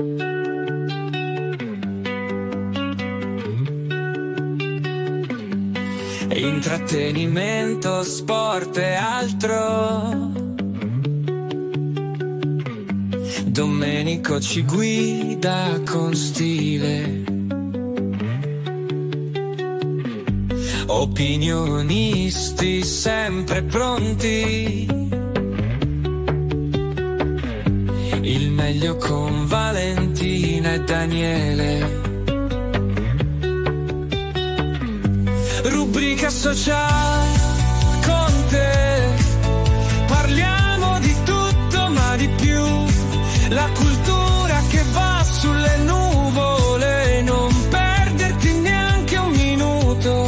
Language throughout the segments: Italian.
Intrattenimento, sport e altro. Domenico ci guida con stile. Opinionisti sempre pronti. Il meglio con Valentina e Daniele. Rubrica sociale con te. Parliamo di tutto ma di più. La cultura che va sulle nuvole. Non perderti neanche un minuto.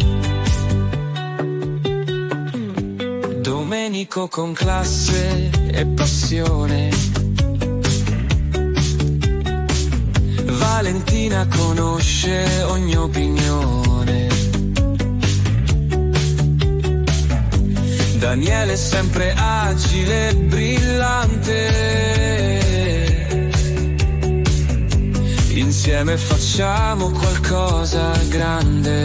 Domenico con classe e passione. Valentina conosce ogni opinione. Daniele è sempre agile e brillante. Insieme facciamo qualcosa grande.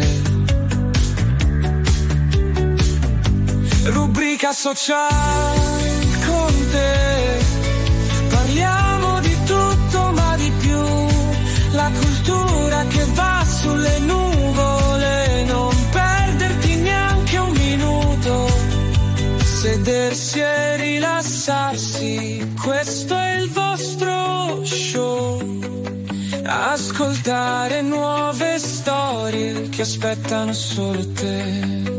Rubrica sociale con te. Parliamo di tutto ma di più. La cultura che va sulle nuvole. Non perderti neanche un minuto. Sedersi e rilassarsi, questo è il vostro show. Ascoltare nuove storie che aspettano solo te.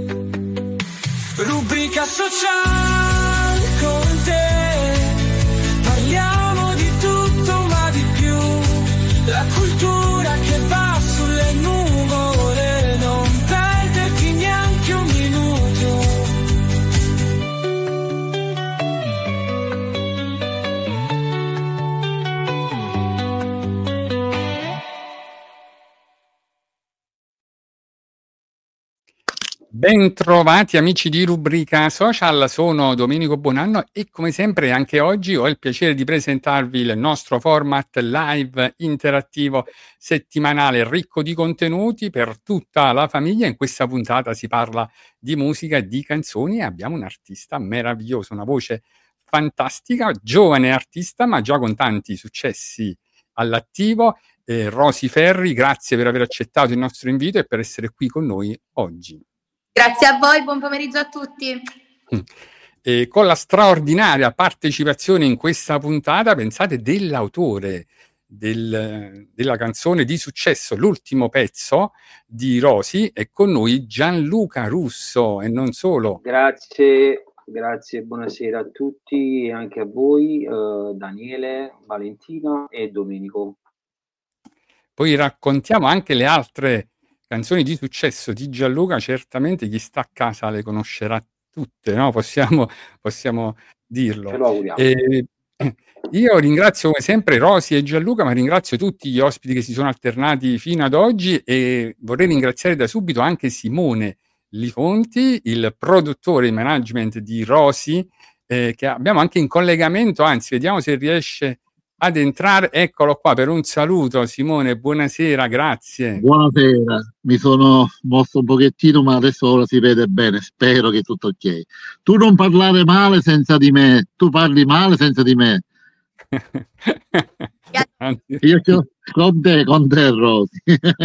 Rubrica sociale con te. Parliamo di tutto ma di più. La cultura che va sulle nuvole. Non perderti neanche un minuto. Bentrovati amici di Rubrica Social, sono Domenico Buonanno e come sempre anche oggi ho il piacere di presentarvi il nostro format live interattivo settimanale ricco di contenuti per tutta la famiglia. In questa puntata si parla di musica e di canzoni e abbiamo un artista meraviglioso, una voce fantastica, giovane artista ma già con tanti successi all'attivo. Rosy Ferri, grazie per aver accettato il nostro invito e per essere qui con noi oggi. Grazie a voi, buon pomeriggio a tutti. E con la straordinaria partecipazione in questa puntata, pensate, dell'autore della canzone di successo, l'ultimo pezzo di Rosy, è con noi Gianluca Russo e non solo. Grazie, buonasera a tutti e anche a voi, Daniele, Valentina e Domenico. Poi raccontiamo anche le altre canzoni di successo di Gianluca, certamente chi sta a casa le conoscerà tutte, no? Possiamo dirlo. Ce lo auguriamo. Io ringrazio come sempre Rosy e Gianluca, ma ringrazio tutti gli ospiti che si sono alternati fino ad oggi e vorrei ringraziare da subito anche Simone Lifonti, il produttore e management di Rosy, che abbiamo anche in collegamento, anzi vediamo se riesce ad entrare. Eccolo qua per un saluto. Simone, buonasera, grazie. Buonasera, mi sono mosso un pochettino ma adesso ora si vede bene, spero che tutto ok. Tu non parlare male senza di me, tu parli male senza di me. Io con te Rosy.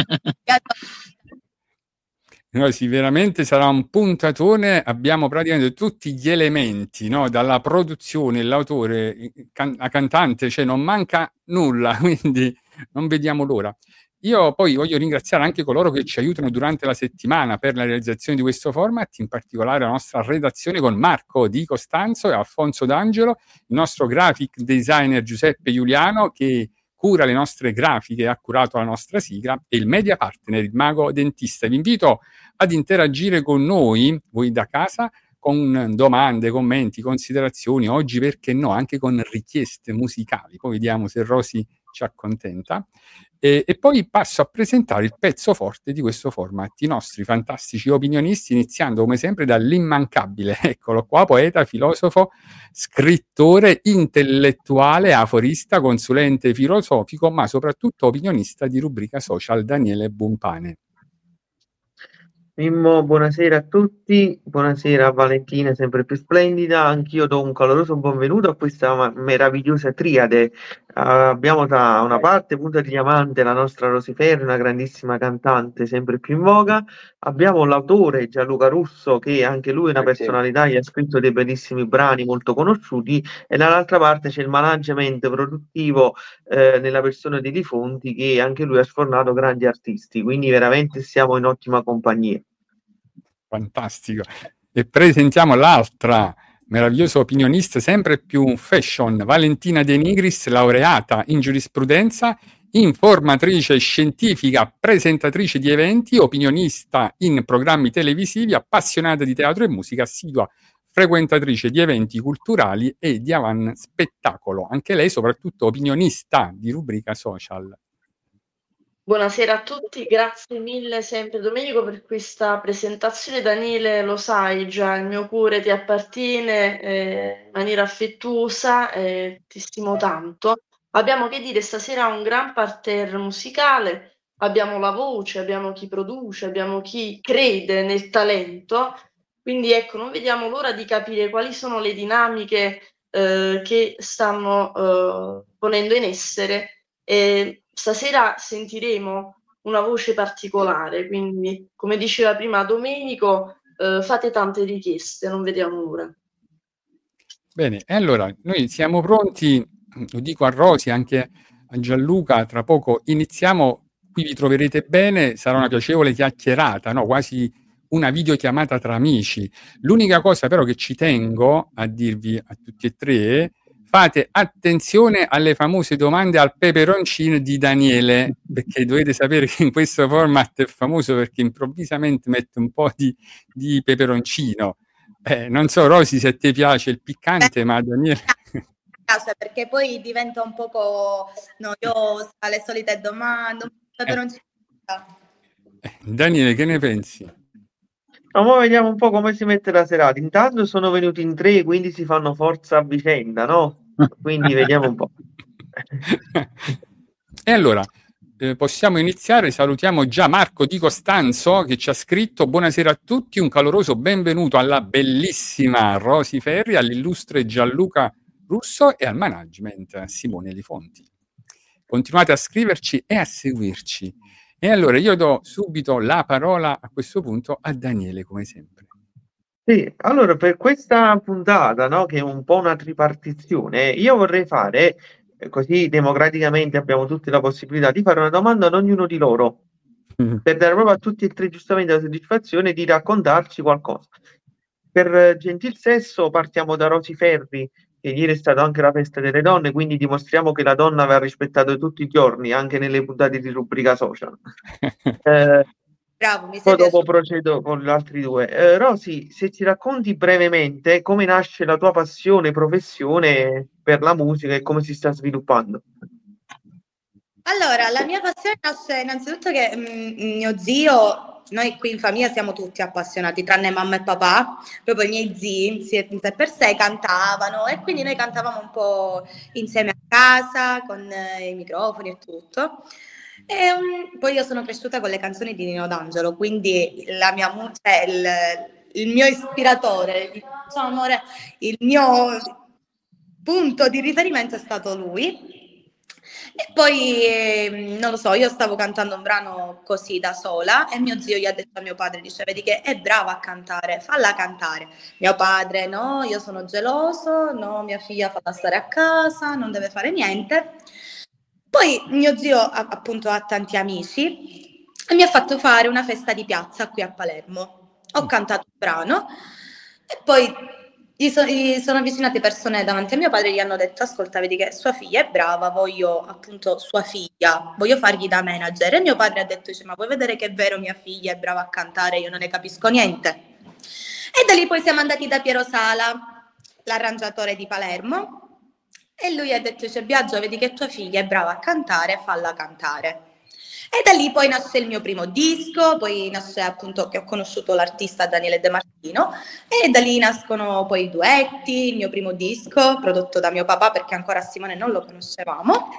No, sì, veramente sarà un puntatone, abbiamo praticamente tutti gli elementi, no? Dalla produzione, l'autore, la cantante, cioè non manca nulla, quindi non vediamo l'ora. Io poi voglio ringraziare anche coloro che ci aiutano durante la settimana per la realizzazione di questo format, in particolare la nostra redazione con Marco Di Costanzo e Alfonso D'Angelo, il nostro graphic designer Giuseppe Giuliano che cura le nostre grafiche e ha curato la nostra sigla, e il media partner, il Mago Dentista. Vi invito ad interagire con noi, voi da casa, con domande, commenti, considerazioni, oggi perché no, anche con richieste musicali. Poi vediamo se Rosy ci accontenta. E poi passo a presentare il pezzo forte di questo format, i nostri fantastici opinionisti, iniziando come sempre dall'immancabile, eccolo qua, poeta, filosofo, scrittore, intellettuale, aforista, consulente filosofico, ma soprattutto opinionista di Rubrica Social, Daniele Bumpane. Mimmo, buonasera a tutti, buonasera a Valentina, sempre più splendida. Anch'io do un caloroso benvenuto a questa meravigliosa triade. Abbiamo da una parte punta di diamante la nostra Rosy Ferri, una grandissima cantante sempre più in voga. Abbiamo l'autore Gianluca Russo, che anche lui è una personalità e ha scritto dei bellissimi brani molto conosciuti, e dall'altra parte c'è il management produttivo nella persona di Di Fonti, che anche lui ha sfornato grandi artisti, quindi veramente siamo in ottima compagnia. Fantastico. E presentiamo l'altra meravigliosa opinionista, sempre più fashion, Valentina De Nigris, laureata in giurisprudenza, informatrice scientifica, presentatrice di eventi, opinionista in programmi televisivi, appassionata di teatro e musica, assidua frequentatrice di eventi culturali e di avan spettacolo. Anche lei soprattutto opinionista di Rubrica Social. Buonasera a tutti, grazie mille sempre Domenico per questa presentazione. Daniele, lo sai già, il mio cuore ti appartiene in maniera affettuosa, ti stimo tanto. Abbiamo, che dire, stasera un gran parterre musicale, abbiamo la voce, abbiamo chi produce, abbiamo chi crede nel talento, quindi ecco, non vediamo l'ora di capire quali sono le dinamiche che stanno ponendo in essere. Stasera sentiremo una voce particolare, quindi come diceva prima Domenico, fate tante richieste, non vediamo l'ora. Bene, e allora noi siamo pronti, lo dico a Rosy, anche a Gianluca, tra poco iniziamo, qui vi troverete bene, sarà una piacevole chiacchierata, no? Quasi una videochiamata tra amici. L'unica cosa però che ci tengo a dirvi a tutti e tre: fate attenzione alle famose domande al peperoncino di Daniele, perché dovete sapere che in questo format è famoso perché improvvisamente mette un po' di peperoncino. Non so, Rosy, se a te piace il piccante, ma Daniele... Perché poi diventa un poco noiosa, le solite domande, peperoncino. Daniele, che ne pensi? Ma vediamo un po' come si mette la serata. Intanto sono venuti in 3, quindi si fanno forza a vicenda, no? Quindi vediamo un po'. E allora, possiamo iniziare. Salutiamo già Marco Di Costanzo che ci ha scritto: buonasera a tutti, un caloroso benvenuto alla bellissima Rosy Ferri, all'illustre Gianluca Russo e al management Simone Di Fonti. Continuate a scriverci e a seguirci. E allora io do subito la parola a questo punto a Daniele, come sempre. Sì, allora per questa puntata, no, che è un po' una tripartizione, io vorrei fare, così democraticamente abbiamo tutti la possibilità di fare una domanda ad ognuno di loro, per dare proprio a tutti e tre giustamente la soddisfazione di raccontarci qualcosa. Per gentil sesso partiamo da Rosy Ferri, che ieri è stata anche la festa delle donne, quindi dimostriamo che la donna va rispettata tutti i giorni, anche nelle puntate di Rubrica Social. Bravo, mi Poi dopo piaciuto. procedo con gli altri due. Rosy, se ci racconti brevemente come nasce la tua passione, professione per la musica e come si sta sviluppando. Allora, la mia passione nasce innanzitutto che mio zio, noi qui in famiglia siamo tutti appassionati, tranne mamma e papà, proprio i miei zii in sé per sé cantavano e quindi noi cantavamo un po' insieme a casa con i microfoni e tutto. E poi io sono cresciuta con le canzoni di Nino D'Angelo, quindi la mia il mio ispiratore, diciamo, amore, il mio punto di riferimento è stato lui. E poi, non lo so, io stavo cantando un brano così da sola e mio zio gli ha detto a mio padre, dice, vedi che è brava a cantare, falla cantare. Mio padre, no, io sono geloso, no, mia figlia falla stare a casa, non deve fare niente. Poi mio zio appunto ha tanti amici e mi ha fatto fare una festa di piazza qui a Palermo. Ho cantato un brano e poi gli sono avvicinate persone davanti a mio padre e gli hanno detto, ascolta, vedi che sua figlia è brava, voglio appunto sua figlia, voglio fargli da manager. E mio padre ha detto, dice, ma vuoi vedere che è vero, mia figlia è brava a cantare, io non ne capisco niente. E da lì poi siamo andati da Piero Sala, l'arrangiatore di Palermo, e lui ha detto: cioè, Biagio, vedi che tua figlia è brava a cantare, falla cantare. E da lì poi nasce il mio primo disco, poi nasce appunto che ho conosciuto l'artista Daniele De Martino, e da lì nascono poi i duetti, il mio primo disco prodotto da mio papà, perché ancora Simone non lo conoscevamo.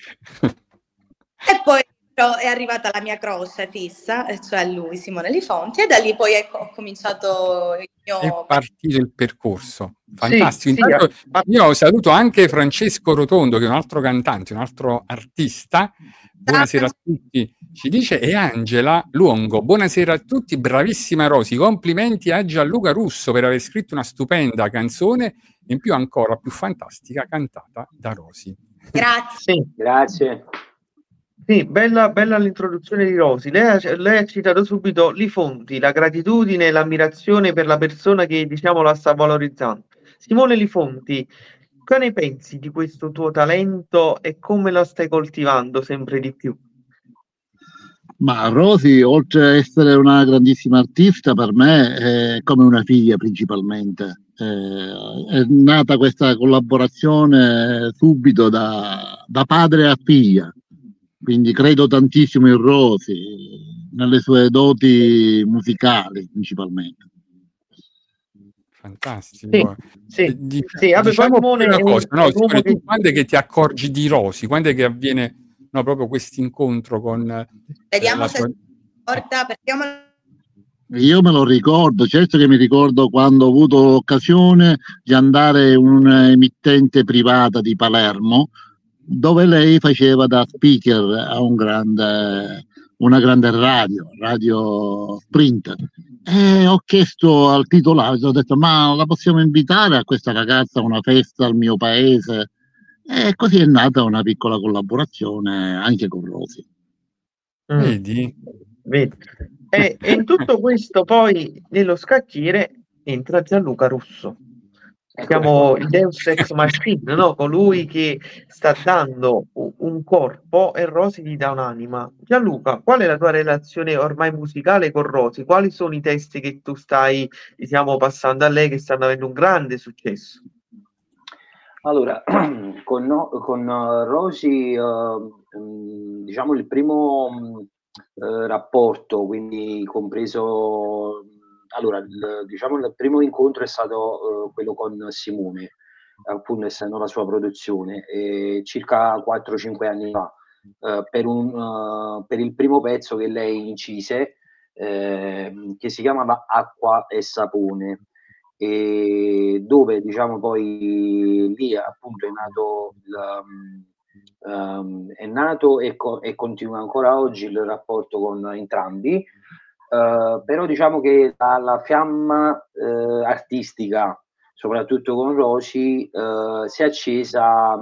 E poi però è arrivata la mia croce fissa, cioè lui, Simone Lifonti, e da lì poi ho cominciato il È mio... partito il percorso. Fantastico. Sì, Intanto io saluto anche Francesco Rotondo, che è un altro cantante, un altro artista. Buonasera a tutti, ci dice, e Angela Luongo. Buonasera a tutti, bravissima Rosy. Complimenti a Gianluca Russo per aver scritto una stupenda canzone, in più ancora più fantastica, cantata da Rosy. Grazie. Sì. Grazie. Sì, bella l'introduzione di Rosy. Lei ha citato subito Lifonti, la gratitudine e l'ammirazione per la persona che, diciamo, la sta valorizzando. Simone Lifonti, che ne pensi di questo tuo talento e come lo stai coltivando sempre di più? Ma Rosy, oltre a essere una grandissima artista, per me è come una figlia principalmente. È nata questa collaborazione subito da padre a figlia, quindi credo tantissimo in Rosy, nelle sue doti musicali principalmente. Fantastico. Sì. Vabbè, Diciamo Simone una cosa, no, Simone, tu che... quando è che ti accorgi di Rosy? Quando è che avviene proprio questo incontro con Vediamo la se sua... si ricorda, perché Io me lo ricordo, certo che mi ricordo quando ho avuto l'occasione di andare in un'emittente privata di Palermo, dove lei faceva da speaker a una grande radio Sprinter. E ho chiesto al titolare, ho detto: ma la possiamo invitare a questa ragazza a una festa al mio paese? E così è nata una piccola collaborazione anche con Rosy. Vedi? E in tutto questo poi nello scacchiere entra Gianluca Russo. Siamo il Deus Ex Machina, no? Colui che sta dando un corpo e Rosy gli dà un'anima. Gianluca, qual è la tua relazione ormai musicale con Rosy? Quali sono i testi che tu stai, diciamo, passando a lei, che stanno avendo un grande successo? Allora, con Rosy, diciamo il primo rapporto, quindi compreso, allora, diciamo il primo incontro è stato quello con Simone, appunto essendo la sua produzione, circa 4-5 anni fa, per il primo pezzo che lei incise, che si chiamava Acqua e Sapone. E dove diciamo poi lì appunto è nato e continua ancora oggi il rapporto con entrambi, però diciamo che la fiamma artistica, soprattutto con Rosy, si è accesa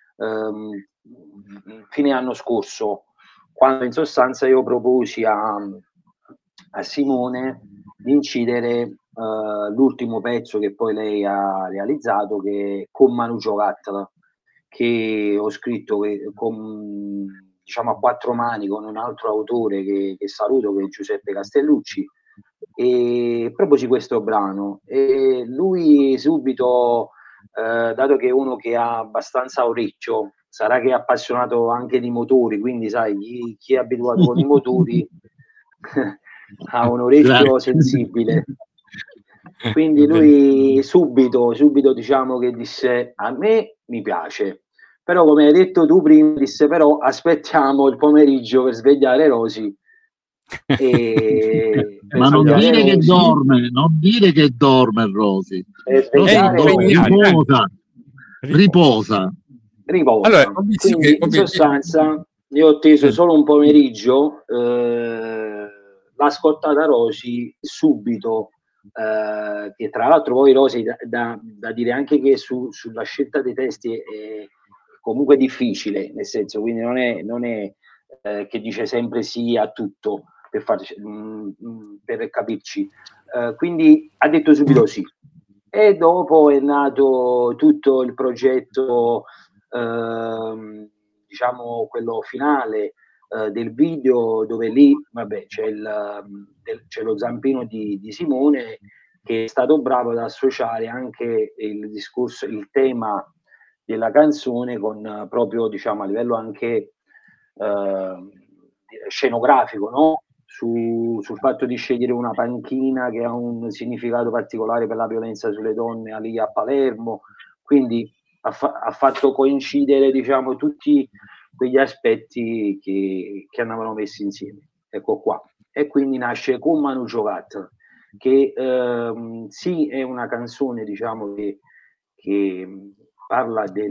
fine anno scorso, quando in sostanza io proposi a Simone di incidere l'ultimo pezzo che poi lei ha realizzato, che è Con Manu Giocattolo, che ho scritto diciamo a quattro mani con un altro autore che saluto, che è Giuseppe Castellucci, e proposi questo brano e lui subito, dato che è uno che ha abbastanza orecchio, sarà che è appassionato anche di motori, quindi sai, chi è abituato con i motori ha un orecchio sensibile, quindi lui subito diciamo che disse: a me mi piace, però come hai detto tu prima, disse però aspettiamo il pomeriggio per svegliare Rosy. Ma non dire che dorme, non dire che dorme Rosy. Riposa. Allora, quindi in sostanza io ho teso solo un pomeriggio, l'ha scottata Rosy subito, che tra l'altro poi Rosy da dire anche che sulla scelta dei testi è comunque difficile, nel senso, quindi non è che dice sempre sì a tutto per capirci, quindi ha detto subito sì, e dopo è nato tutto il progetto, diciamo quello finale del video, dove lì vabbè c'è lo zampino di Simone, che è stato bravo ad associare anche il discorso, il tema della canzone con proprio, diciamo, a livello anche scenografico, no? Sul fatto di scegliere una panchina che ha un significato particolare per la violenza sulle donne lì a Palermo, quindi ha fatto coincidere, diciamo, tutti quegli aspetti che andavano messi insieme. Ecco qua. E quindi nasce Con Manu Giocat, che sì, è una canzone, diciamo, che parla di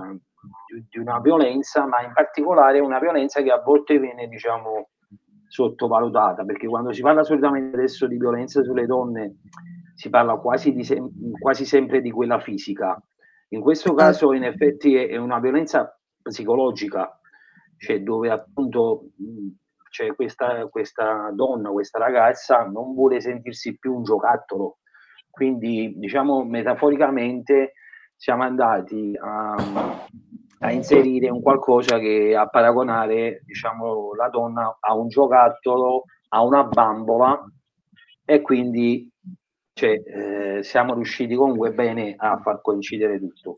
una violenza, ma in particolare una violenza che a volte viene, diciamo, sottovalutata, perché quando si parla solitamente adesso di violenza sulle donne si parla quasi sempre di quella fisica. In questo caso in effetti è una violenza psicologica, cioè dove appunto c'è questa donna, questa ragazza non vuole sentirsi più un giocattolo, quindi diciamo metaforicamente siamo andati a inserire un qualcosa che a paragonare, diciamo, la donna a un giocattolo, a una bambola, e quindi siamo riusciti comunque bene a far coincidere tutto.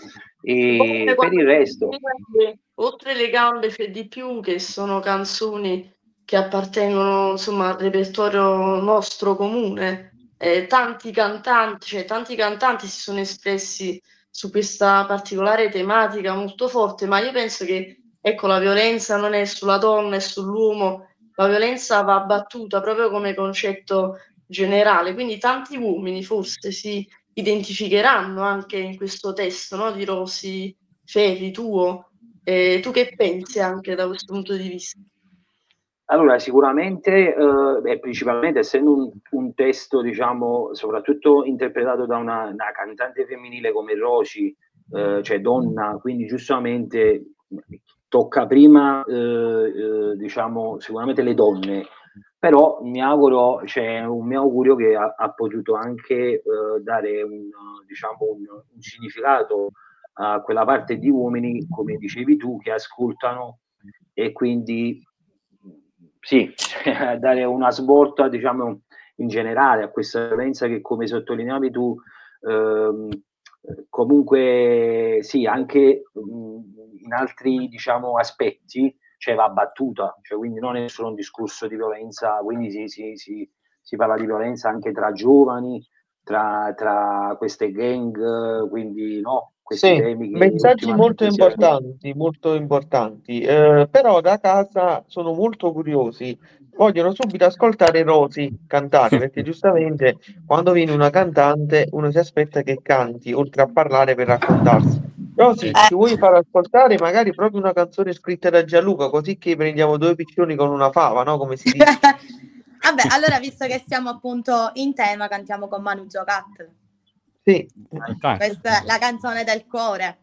E per il resto, oltre le gambe c'è di più, che sono canzoni che appartengono, insomma, al repertorio nostro comune. Tanti cantanti si sono espressi su questa particolare tematica molto forte, ma io penso che, ecco, la violenza non è sulla donna, è sull'uomo, la violenza va battuta proprio come concetto generale, quindi tanti uomini forse si identificheranno anche in questo testo, no? Di Rosy Ferri, tuo. Tu che pensi anche da questo punto di vista? Allora, sicuramente, principalmente essendo un testo, diciamo, soprattutto interpretato da una cantante femminile come Rosy, cioè donna, quindi giustamente tocca prima, diciamo, sicuramente le donne, però mi auguro, c'è un mio augurio che ha potuto anche dare diciamo, un significato a quella parte di uomini, come dicevi tu, che ascoltano e quindi sì, dare una svolta, diciamo, in generale a questa violenza che, come sottolineavi tu, comunque sì, anche in altri, diciamo, aspetti, cioè va battuta, cioè, quindi non è solo un discorso di violenza, quindi si parla di violenza anche tra giovani, tra queste gang, quindi no, questi temi che messaggi molto importanti, però da casa sono molto curiosi, vogliono subito ascoltare Rosy cantare, perché giustamente quando viene una cantante uno si aspetta che canti, oltre a parlare per raccontarsi. Rosy, ci vuoi far ascoltare magari proprio una canzone scritta da Gianluca, così che prendiamo due piccioni con una fava, no? Come si dice? Vabbè, allora visto che siamo appunto in tema, cantiamo con Manu Giocat. Sì. Questa è la canzone del cuore.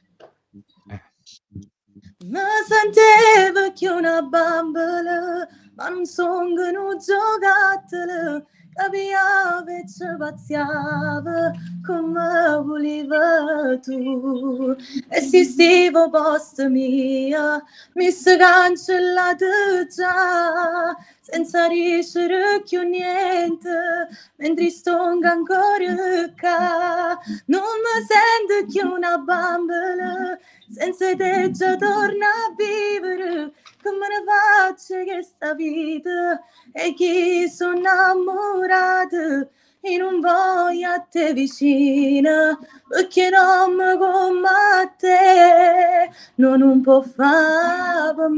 Mi sentivo che una bambola, ma non sono un giocattolo, capiavo e ci pazziavo come voleva tu. Esistivo posto mia, mi si cancellato già, senza riuscire più niente, mentre sto ancora qua. Non mi sento più una bambola, senza te già torno a vivere, come ne faccio che sta vita e chi sono innamorata e non voglio a te vicina, perché non mi come te non può fare per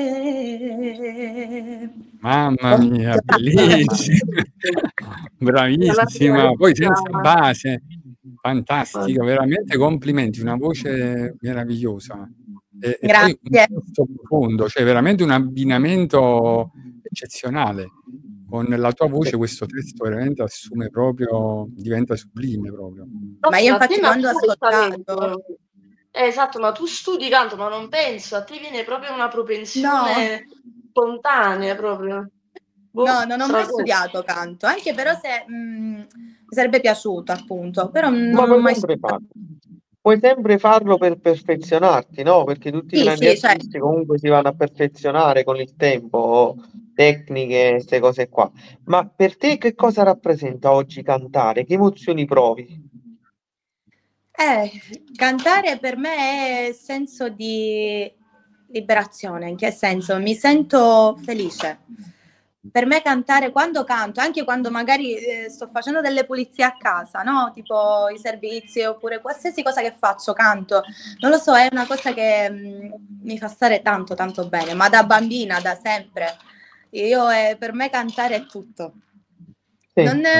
me. Mamma mia, bellissima, bravissima, poi senza base, fantastica, veramente complimenti, una voce meravigliosa. E poi un testo profondo, cioè veramente un abbinamento eccezionale. Con la tua voce questo testo veramente assume proprio, diventa sublime proprio. Ma io infatti quando ho ascoltato... esatto, ma tu studi canto, ma non penso, a te viene proprio una propensione spontanea proprio. No, non ho mai studiato canto, anche però se mi sarebbe piaciuto appunto, però non ho mai studiato. Puoi sempre farlo per perfezionarti, no? Perché tutti i grandi artisti comunque si vanno a perfezionare con il tempo. tecniche, queste cose qua. Ma per te che cosa rappresenta oggi cantare? Che emozioni provi? Cantare per me è senso di liberazione. In che senso? Mi sento felice. Per me cantare, quando canto, anche quando magari sto facendo delle pulizie a casa, no? Tipo i servizi oppure qualsiasi cosa che faccio, canto. Non lo so, è una cosa che mi fa stare tanto tanto bene, ma da bambina, da sempre. Per me cantare è tutto. Sì.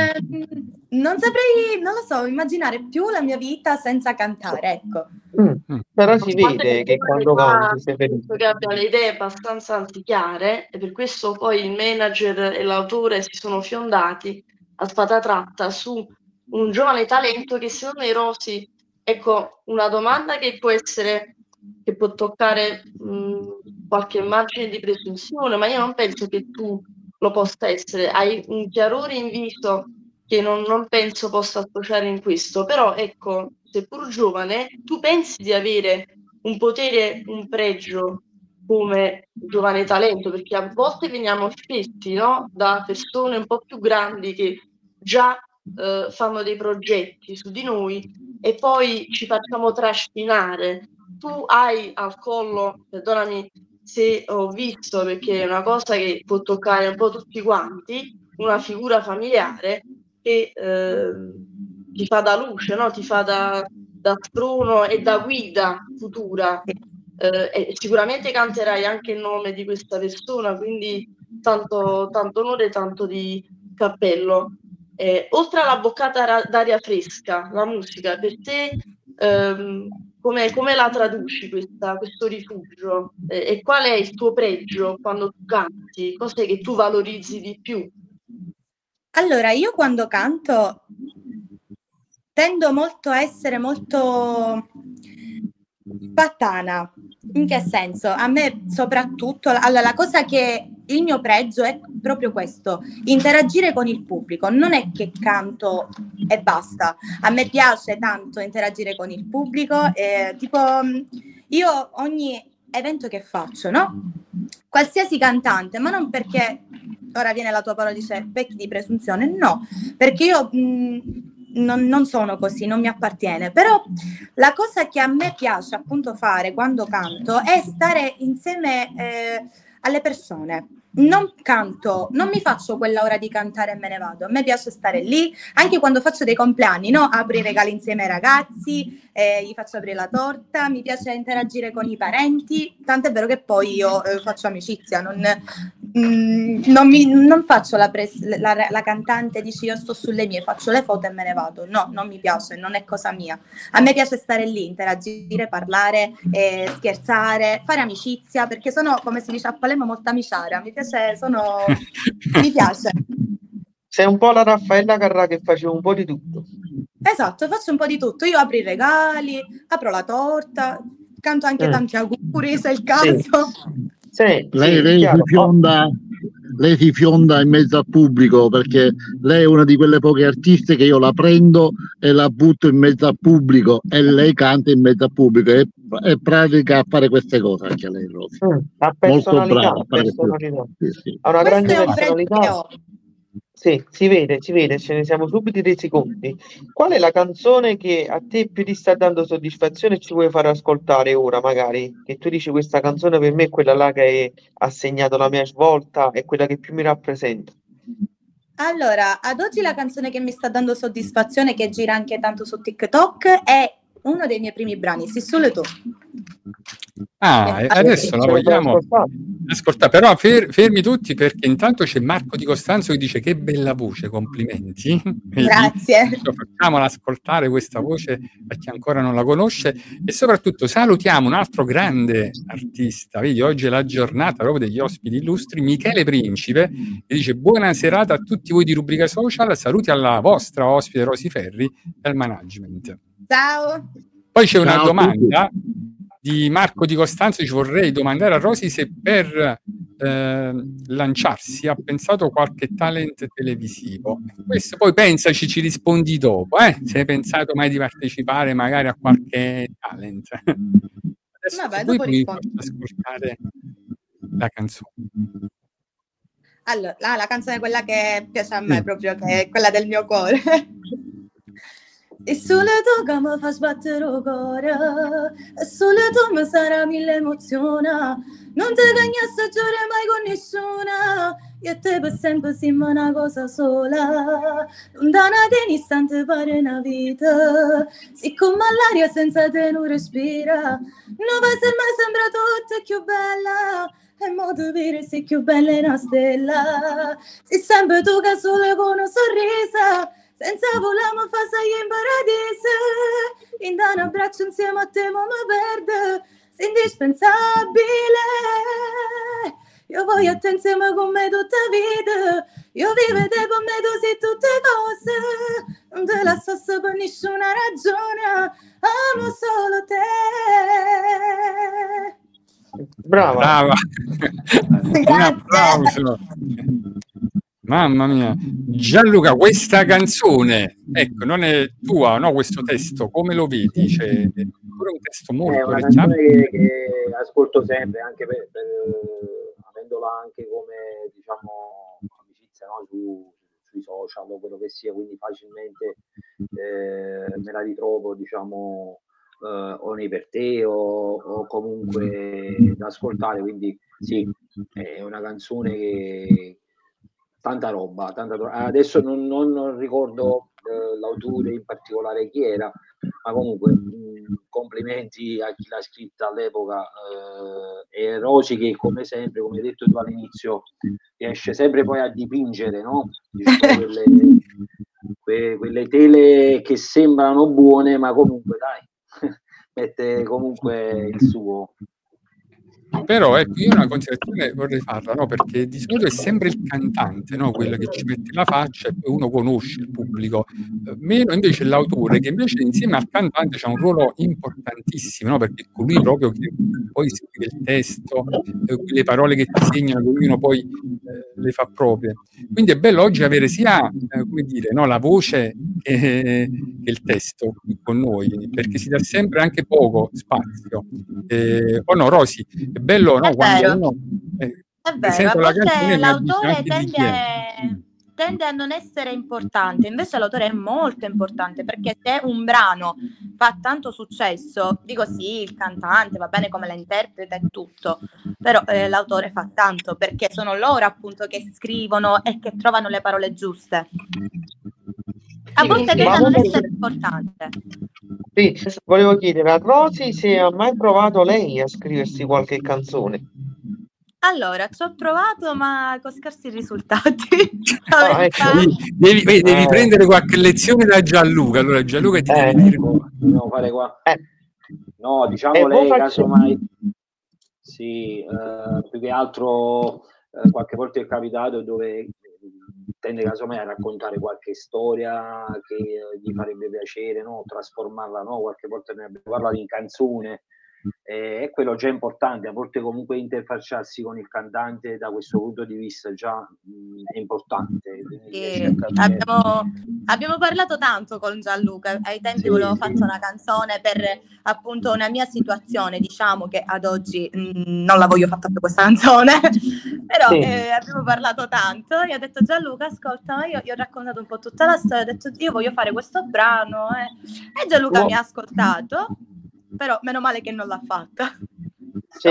Non saprei, non lo so, immaginare più la mia vita senza cantare, ecco. Però si vede che quando canti sei felice. Penso che abbia le idee abbastanza chiare, e per questo poi il manager e l'autore si sono fiondati a spada tratta su un giovane talento che secondo me, Rosy, ecco, una domanda che può essere, che può toccare qualche margine di presunzione, ma io non penso che tu lo possa essere. Hai un chiarore in viso che non penso possa associare in questo, però ecco, seppur giovane, tu pensi di avere un potere, un pregio come giovane talento, perché a volte veniamo scelti, no? Da persone un po' più grandi che già fanno dei progetti su di noi e poi ci facciamo trascinare. Tu hai al collo, perdonami se ho visto, perché è una cosa che può toccare un po' tutti quanti, una figura familiare che ti fa da luce, no? Ti fa da sprono e da guida futura. E sicuramente canterai anche il nome di questa persona, quindi tanto onore, tanto di cappello. Oltre alla boccata d'aria fresca, la musica, per te come la traduci questo rifugio? E qual è il tuo pregio quando tu canti? Cos'è che tu valorizzi di più? Allora, io quando canto tendo molto a essere molto spartana. In che senso? A me soprattutto, allora, la cosa che il mio pregio è proprio questo, interagire con il pubblico. Non è che canto e basta. A me piace tanto interagire con il pubblico, tipo io ogni evento che faccio, no? Qualsiasi cantante, ma non perché ora viene la tua parola e dice vecchi di presunzione, no, perché io non sono così, non mi appartiene, però la cosa che a me piace appunto fare quando canto è stare insieme alle persone. Non canto, non mi faccio quella ora di cantare e me ne vado. A me piace stare lì, anche quando faccio dei compleanni, no? Apro i regali insieme ai ragazzi, gli faccio aprire la torta, mi piace interagire con i parenti, tant'è vero che poi io faccio amicizia, non faccio la cantante, dici io sto sulle mie, faccio le foto e me ne vado. No, non mi piace, non è cosa mia. A me piace stare lì, interagire, parlare, scherzare, fare amicizia, perché sono, come si dice a Palermo, molto amiciaria. Mi piace. Sei un po' la Raffaella Carrà che faceva un po' di tutto. Esatto, faccio un po' di tutto. Io apro i regali, apro la torta, canto anche tanti auguri, se è il caso. Sì, lei si fionda in mezzo al pubblico, perché lei è una di quelle poche artiste che io la prendo e la butto in mezzo al pubblico e lei canta in mezzo al pubblico e pratica a fare queste cose anche lei, Rosy. Molto brava a fare queste cose. Sì. Ha una grande Questo è un personalità. Sì, si vede, ce ne siamo subito resi conti. Qual è la canzone che a te più ti sta dando soddisfazione e ci vuoi far ascoltare ora, magari? Che tu dici questa canzone per me è quella là che ha segnato la mia svolta, è quella che più mi rappresenta. Allora, ad oggi la canzone che mi sta dando soddisfazione, che gira anche tanto su TikTok, è uno dei miei primi brani, Si solo tu. Adesso la vogliamo ascoltare, però fermi tutti, perché intanto c'è Marco Di Costanzo che dice che bella voce, complimenti. Grazie. Facciamola ascoltare questa voce a chi ancora non la conosce, e soprattutto salutiamo un altro grande artista. Vedi, oggi è la giornata proprio degli ospiti illustri, Michele Principe, che dice buona serata a tutti voi di Rubrica Social, saluti alla vostra ospite Rosy Ferri del management. Ciao. Poi c'è una domanda di Marco Di Costanzo, ci vorrei domandare a Rosy se per lanciarsi ha pensato qualche talent televisivo. Questo poi pensaci, ci rispondi dopo, se hai pensato mai di partecipare magari a qualche talent. Adesso vabbè, dopo rispondo. ascoltare la canzone. Allora, la canzone quella che piace a me proprio, che è quella del mio cuore. E solo tu che mi fa sbattere il cuore, e solo tu mi sarà mille emozioni, non ti cagnasse a giocare mai con nessuna, io e te per sempre siamo una cosa sola, lontana di un istante pare una vita, siccome all'aria senza te non respira, non va se mai sembra tutto più bella, e modo vero sei più bella è una stella, sei sempre tu che solo con un sorriso, senza volamo fa sei in paradiso, in da un abbraccio insieme a te ma mi perde, sei indispensabile, io voglio a te insieme con me tutta vita, io vivo e te con me tu sei tutte cose, non te la so per nessuna ragione, amo solo te. Brava. Un applauso. Mamma mia. Gianluca, questa canzone, ecco, non è tua, no? Questo testo, come lo vedi? C'è pure un testo È molto una recente. canzone che ascolto sempre, anche avendola anche come, diciamo, amicizia, no? Sui social o quello che sia, quindi facilmente me la ritrovo, diciamo, o nei per te o comunque da ascoltare, quindi sì, è una canzone che tanta roba. Adesso non ricordo l'autore in particolare chi era, ma comunque complimenti a chi l'ha scritta all'epoca, e Rosy che come sempre, come hai detto tu all'inizio, riesce sempre poi a dipingere, no? Diciamo, quelle tele che sembrano buone, ma comunque dai, mette comunque il suo. Però ecco, io una considerazione vorrei farla, no? Perché di solito è sempre il cantante, no? Quello che ci mette la faccia e poi uno conosce il pubblico, meno invece l'autore, che invece insieme al cantante c'ha un ruolo importantissimo, no? Perché è colui proprio che poi scrive il testo, le parole che ti segnano, ognuno poi le fa proprie. Quindi è bello oggi avere sia, come dire, no? La voce che il testo con noi, perché si dà sempre anche poco spazio. O no, Rosy? È bello, no? È Quando vero. uno È vero, presenta a la canzone volte ma dice l'autore anche di chi è. tende a non essere importante, invece l'autore è molto importante, perché se un brano fa tanto successo, dico sì, il cantante va bene come la interpreta e tutto, però l'autore fa tanto, perché sono loro appunto che scrivono e che trovano le parole giuste. A volte tende a non essere importante. Sì, volevo chiedere a Rosy se ha mai provato lei a scriversi qualche canzone. Allora, ci ho provato, ma con scarsi risultati. Devi prendere qualche lezione da Gianluca. Allora, Gianluca ti deve dire. Dobbiamo fare qua. No, diciamo lei, casomai. Sì, più che altro qualche volta è capitato dove tende casomai a raccontare qualche storia che gli farebbe piacere, no? Trasformarla, no? Qualche volta ne abbiamo parlato in canzone, e quello già è importante. A volte comunque interfacciarsi con il cantante da questo punto di vista già è importante. Abbiamo parlato tanto con Gianluca, ai tempi volevo fatto una canzone per appunto una mia situazione, diciamo che ad oggi non la voglio fatta più questa canzone, però abbiamo parlato tanto e ho detto Gianluca ascolta, io ho raccontato un po' tutta la storia, ho detto io voglio fare questo brano e Gianluca mi ha ascoltato, però meno male che non l'ha fatta. Sì,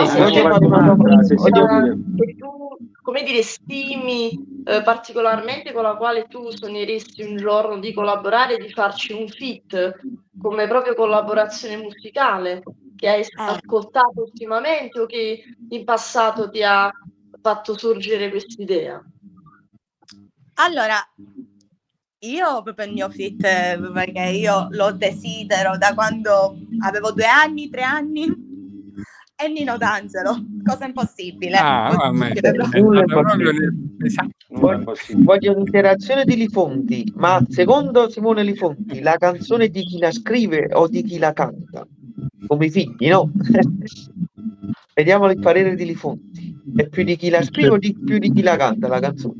come dire, stimi particolarmente, con la quale tu sogneresti un giorno di collaborare, di farci un feat come proprio collaborazione musicale che hai ascoltato ultimamente o che in passato ti ha fatto sorgere quest'idea? Allora, io proprio il mio feat, perché io lo desidero da quando avevo 2 anni, 3 anni, è Nino D'Angelo, cosa impossibile. Voglio un'interazione di Lifonti, ma secondo Simone Lifonti la canzone di chi la scrive o di chi la canta? Come i figli, no? Vediamo il parere di Lifonti. È più di chi la scrive o più di chi la canta la canzone?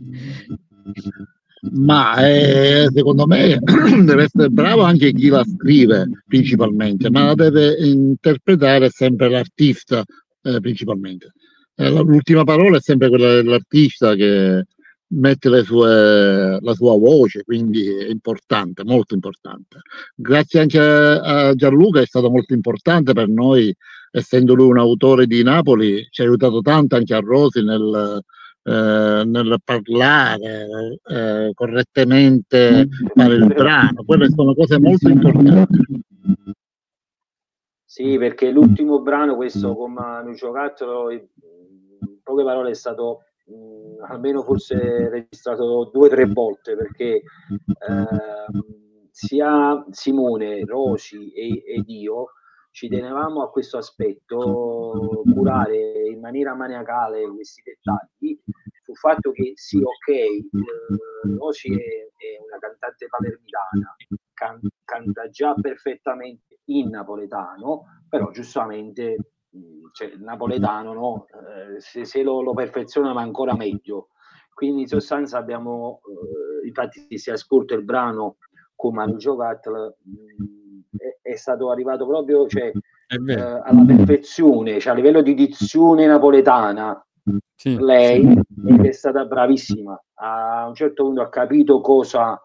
Ma secondo me deve essere bravo anche chi la scrive principalmente, ma la deve interpretare sempre l'artista principalmente. L'ultima parola è sempre quella dell'artista, che mette la sua voce, quindi è importante, molto importante. Grazie anche a Gianluca, è stato molto importante per noi, essendo lui un autore di Napoli, ci ha aiutato tanto anche a Rosy nel parlare correttamente, fare il brano. Quelle sono cose molto importanti. Sì, perché l'ultimo brano, questo con Manu Giocattolo, in poche parole è stato almeno forse registrato 2 o 3 volte, perché sia Simone, Rosy ed io ci tenevamo a questo aspetto, curare in maniera maniacale questi dettagli, sul fatto che sì, ok, Rosy è una cantante palermitana, canta già perfettamente in napoletano, però giustamente il napoletano, no? Se lo perfeziona va ancora meglio. Quindi in sostanza abbiamo, infatti si ascolta il brano con Manu Giocattolo, è stato arrivato proprio alla perfezione, a livello di dizione napoletana. Sì, lei è stata bravissima, a un certo punto ha capito cosa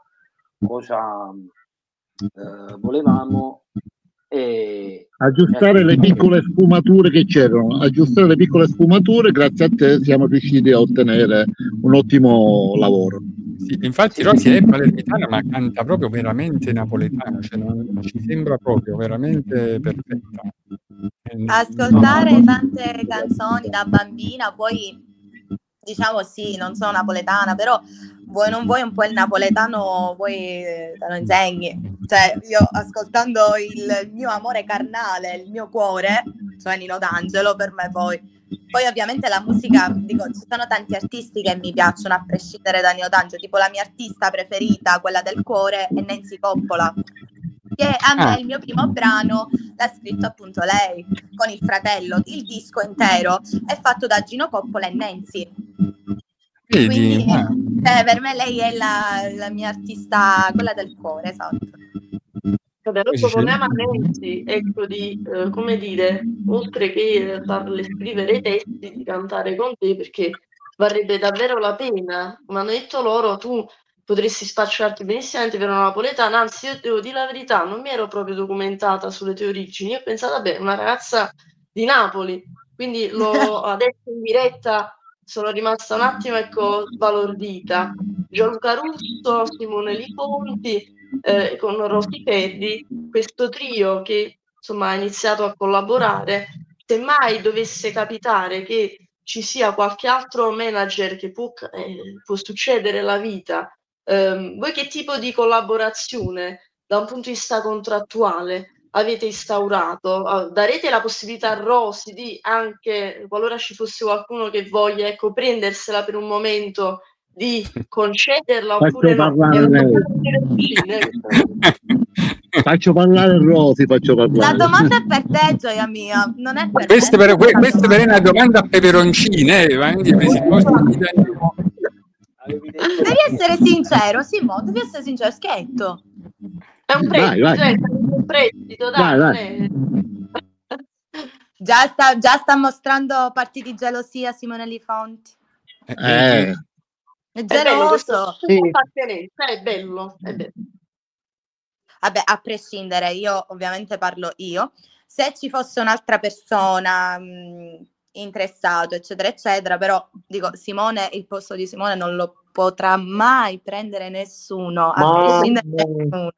volevamo e aggiustare le piccole sfumature che c'erano, grazie a te siamo riusciti a ottenere un ottimo lavoro. Sì, infatti Rosy è palermitana, ma canta proprio veramente napoletano, cioè non ci sembra proprio veramente perfetta. Ascoltare tante canzoni da bambina, poi diciamo sì, non sono napoletana, però vuoi non vuoi un po' il napoletano, poi te lo insegni. Cioè, io ascoltando il mio amore carnale, il mio cuore, cioè Nino D'Angelo, per me poi ovviamente la musica, dico, ci sono tanti artisti che mi piacciono a prescindere da Nino D'Angelo, tipo la mia artista preferita, quella del cuore, è Nancy Coppola, che a me il mio primo brano l'ha scritto appunto lei, con il fratello. Il disco intero è fatto da Gino Coppola e Nancy. Quindi per me lei è la mia artista, quella del cuore, esatto. Vabbè, lo proponiamo a Nancy, ecco, di, come dire, oltre che farle scrivere i testi, di cantare con te, perché varrebbe davvero la pena. Mi hanno detto loro, tu potresti spacciarti benissimamente per una napoletana, anzi io devo dire la verità, non mi ero proprio documentata sulle tue origini, io ho pensato, vabbè, una ragazza di Napoli, quindi adesso in diretta sono rimasta un attimo, ecco, sbalordita. Gianluca Russo, Simone Liponti, con Rosy Ferri, questo trio che insomma ha iniziato a collaborare. Se mai dovesse capitare che ci sia qualche altro manager che può succedere la vita, voi che tipo di collaborazione da un punto di vista contrattuale avete instaurato? Darete la possibilità a Rosy di, anche qualora ci fosse qualcuno che voglia, ecco, prendersela per un momento, di concederla oppure no? Faccio parlare Rosy, La domanda è per te, gioia mia, non è per questa per una domanda a peperoncine. Devi essere sincero, Simo, devi essere sincero, scherzo. È un prestito, dai. Già sta mostrando parti di gelosia Simone Liponti. È geloso. È bello. Vabbè, a prescindere, io ovviamente parlo io. Se ci fosse un'altra persona interessato, eccetera, eccetera, però dico, Simone, il posto di Simone non lo potrà mai prendere nessuno, a prescindere da nessuno.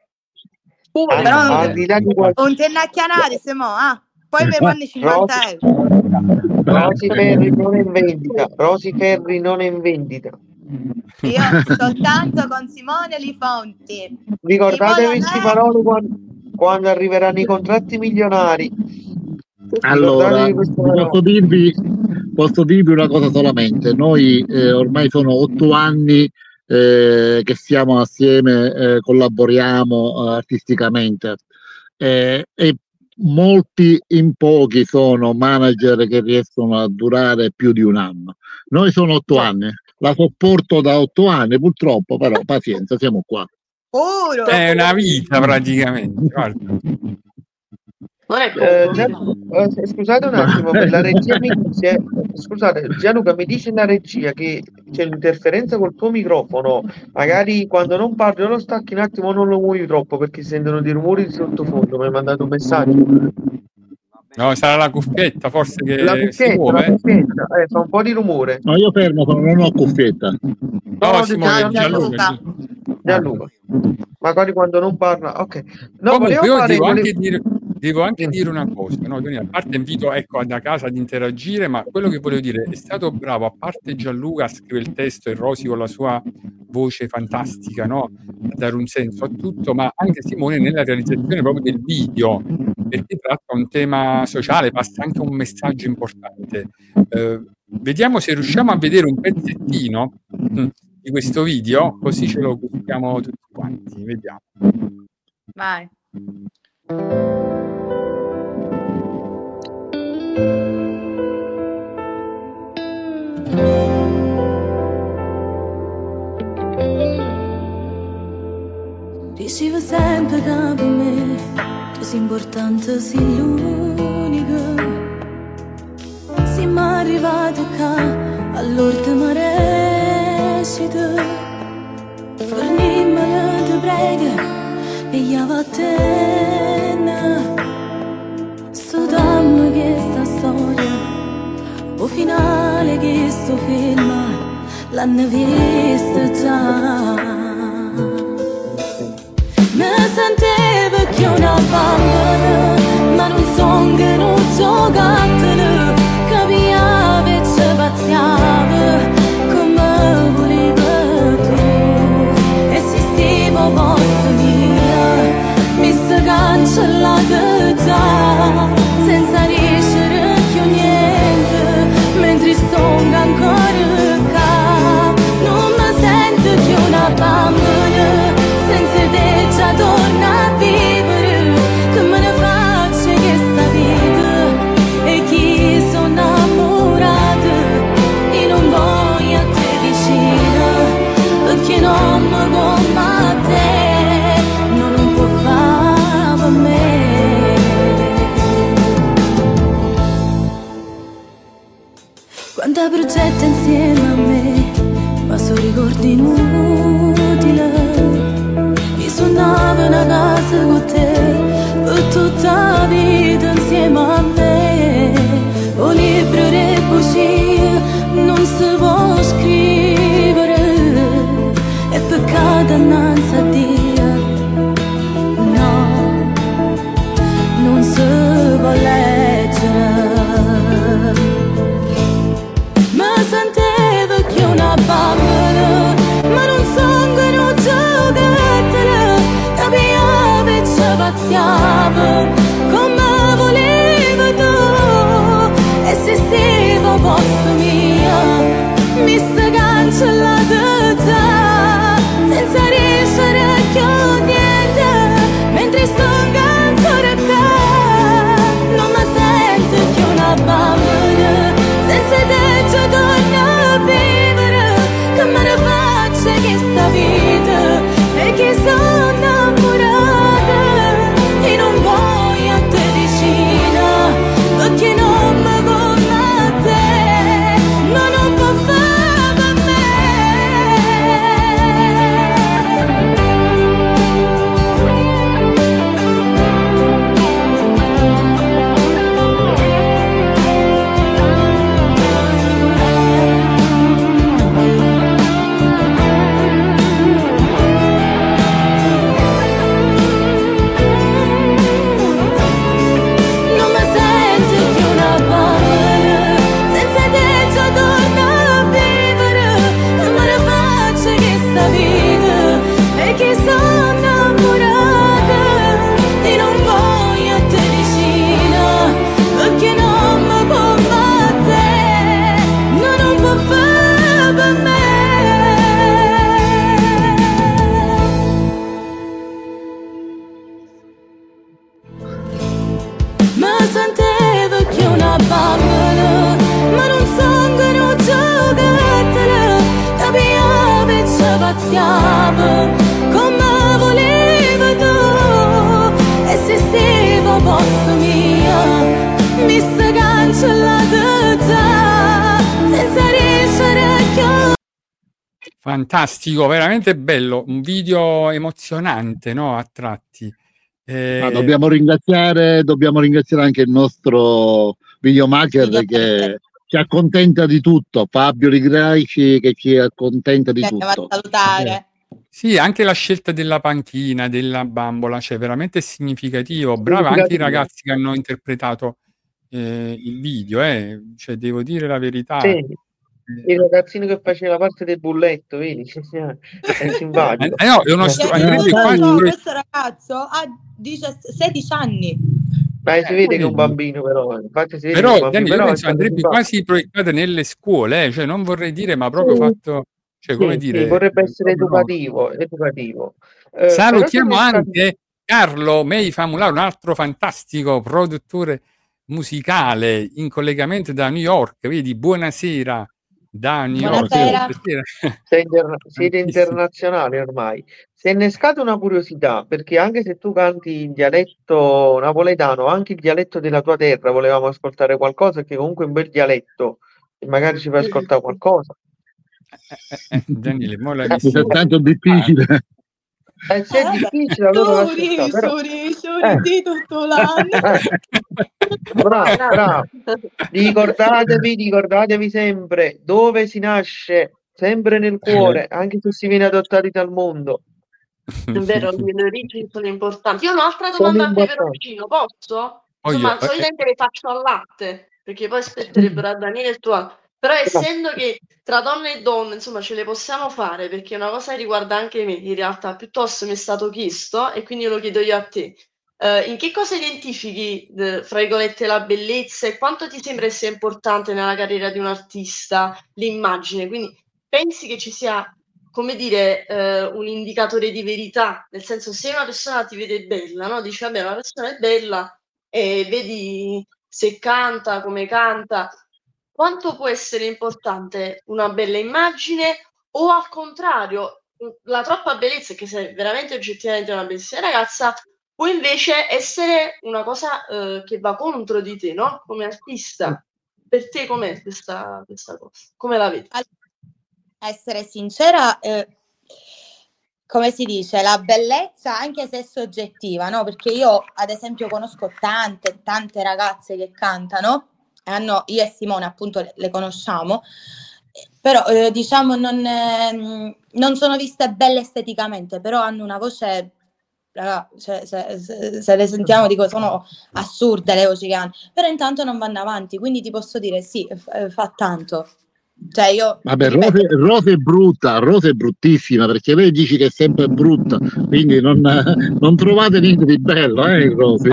Però non ti innacchianare, Simone, poi mi fanno 50 euro. Rosy Ferri non è in vendita. Io soltanto con Simone Liponti. Ricordatevi queste parole quando arriveranno i contratti milionari. Allora, posso dirvi una cosa solamente. Noi ormai sono 8 anni che siamo assieme, collaboriamo artisticamente e molti in pochi sono manager che riescono a durare più di un anno. Noi sono 8 anni, la sopporto da 8 anni purtroppo, però pazienza, siamo qua. È una vita praticamente, guarda. Scusate un attimo, per la regia scusate, Gianluca mi dice la regia che c'è l'interferenza col tuo microfono, magari quando non parli o lo stacchi un attimo, non lo muovi troppo perché si sentono dei rumori di sottofondo. Mi hai mandato un messaggio. No, sarà la cuffietta forse La che si cuffietta, muove. fa un po' di rumore. No, io fermo, non ho cuffietta. No, si muove Gianluca. Gianluca. Magari quando non parla, ok. No, Comunque io volevo devo anche dire una cosa, no? Quindi, a parte invito da casa ad interagire, ma quello che volevo dire è stato bravo, a parte Gianluca a scrivere il testo e Rosy con la sua voce fantastica, no? A dare un senso a tutto, ma anche Simone nella realizzazione proprio del video, perché tratta un tema sociale, passa anche un messaggio importante. Vediamo se riusciamo a vedere un pezzettino di questo video, così ce lo gustiamo tutti quanti. Vediamo. Vai. Dicevo sempre che per me tu sei importante, sei l'unica. Siamo arrivati qua all'ultima recita. Fornimmela ti prego e io va a te. Studiamo questa storia, o finale che sto film l'hanno visto già. Mi sentivo che una bambina, ma non sono che non giocattolo, capiava e ci pazziava come voleva tu. Esistevo vostra mia, mi si cancellate già, senza riuscire più niente, mentre sto ancora qua. Non mi sento più una bambina, senza te già torna a vivere, che me ne faccio questa vita, e chi sono innamorata, e non voglio a te vicino, perché non mi come te, non può fare per me. Quanta progetta insieme a me, ma sono ricordi inutili. Suonava una casa con te per tutta la vita insieme a me. O libro e poesia non si può scrivere, è peccato innanzi a Dio, no, non si può leggere. Mi sentivo che una bambina, ma non sono che non giocattolo, capiava e ci pazziava come voleva tu. E se stivo posto mio, mi si cancellate già, senza riuscire più niente, mentre sto ancora qua. Non mi sento più una bambina, senza te ci torno a vivere, che me ne faccio questa vita, e che sono innamorata, e non voglio a te vicina, perché non mi come a te, Fantastico, veramente bello, un video emozionante, no? A tratti. Dobbiamo ringraziare anche il nostro videomaker che ci accontenta di tutto, Fabio Rigraici, che ci accontenta di Che va a tutto. salutare. Sì, anche la scelta della panchina, della bambola, cioè veramente significativo. Brava anche i ragazzi che hanno interpretato il video, cioè devo dire la verità. Sì, il ragazzino che faceva parte del bulletto, vedi? È simpatico. No, è uno andrebbe quasi questo ragazzo ha 16 anni. Beh, si vede che è un bambino, però. Infatti si vede però, che è un bambino, Dani, io però penso andrebbe quasi proiettato nelle scuole, cioè non vorrei dire, ma proprio fatto, cioè come dire, vorrebbe essere proprio educativo. salutiamo anche Carlo Mei Famularo, un altro fantastico produttore musicale in collegamento da New York. Vedi, buonasera da New Buonasera. York. Siete internazionali ormai. Si è innescata una curiosità, perché anche se tu canti in dialetto napoletano, anche il dialetto della tua terra, volevamo ascoltare qualcosa, che comunque è un bel dialetto, e magari ci fai ascoltare qualcosa. Daniele, mo l'hai È visto? tanto difficile. Se è difficile, allora di tutto l'anno. Bravo. Ricordatevi sempre dove si nasce, sempre nel cuore, anche se si viene adottati dal mondo. È vero, le origini sono importanti. Io ho un'altra domanda a peperoncino, posso? Insomma, solitamente le faccio al latte, perché poi aspetterebbero a Daniele il tuo. Però essendo che tra donne e donne, insomma, ce le possiamo fare, perché è una cosa che riguarda anche me, in realtà, piuttosto mi è stato chiesto, e quindi lo chiedo io a te. In che cosa identifichi, fra virgolette, la bellezza e quanto ti sembra sia importante nella carriera di un artista l'immagine? Quindi pensi che ci sia, come dire, un indicatore di verità? Nel senso, se una persona ti vede bella, no? Dici, vabbè, una persona è bella e vedi se canta, come canta. Quanto può essere importante una bella immagine o al contrario, la troppa bellezza, che sei veramente oggettivamente una bellissima ragazza, può invece essere una cosa che va contro di te, no? Come artista. Per te com'è questa cosa? Come la vedi? Essere sincera, come si dice, la bellezza, anche se è soggettiva, no? Perché io, ad esempio, conosco tante ragazze che cantano, io e Simone appunto le conosciamo, però diciamo non sono viste belle esteticamente, però hanno una voce, cioè, se le sentiamo dico sono assurde le voci che hanno, però intanto non vanno avanti, quindi ti posso dire sì, fa tanto. Cioè io vabbè, Rose è brutta, Rose è bruttissima, perché lei dice che è sempre brutta, quindi non trovate niente di bello, Rose.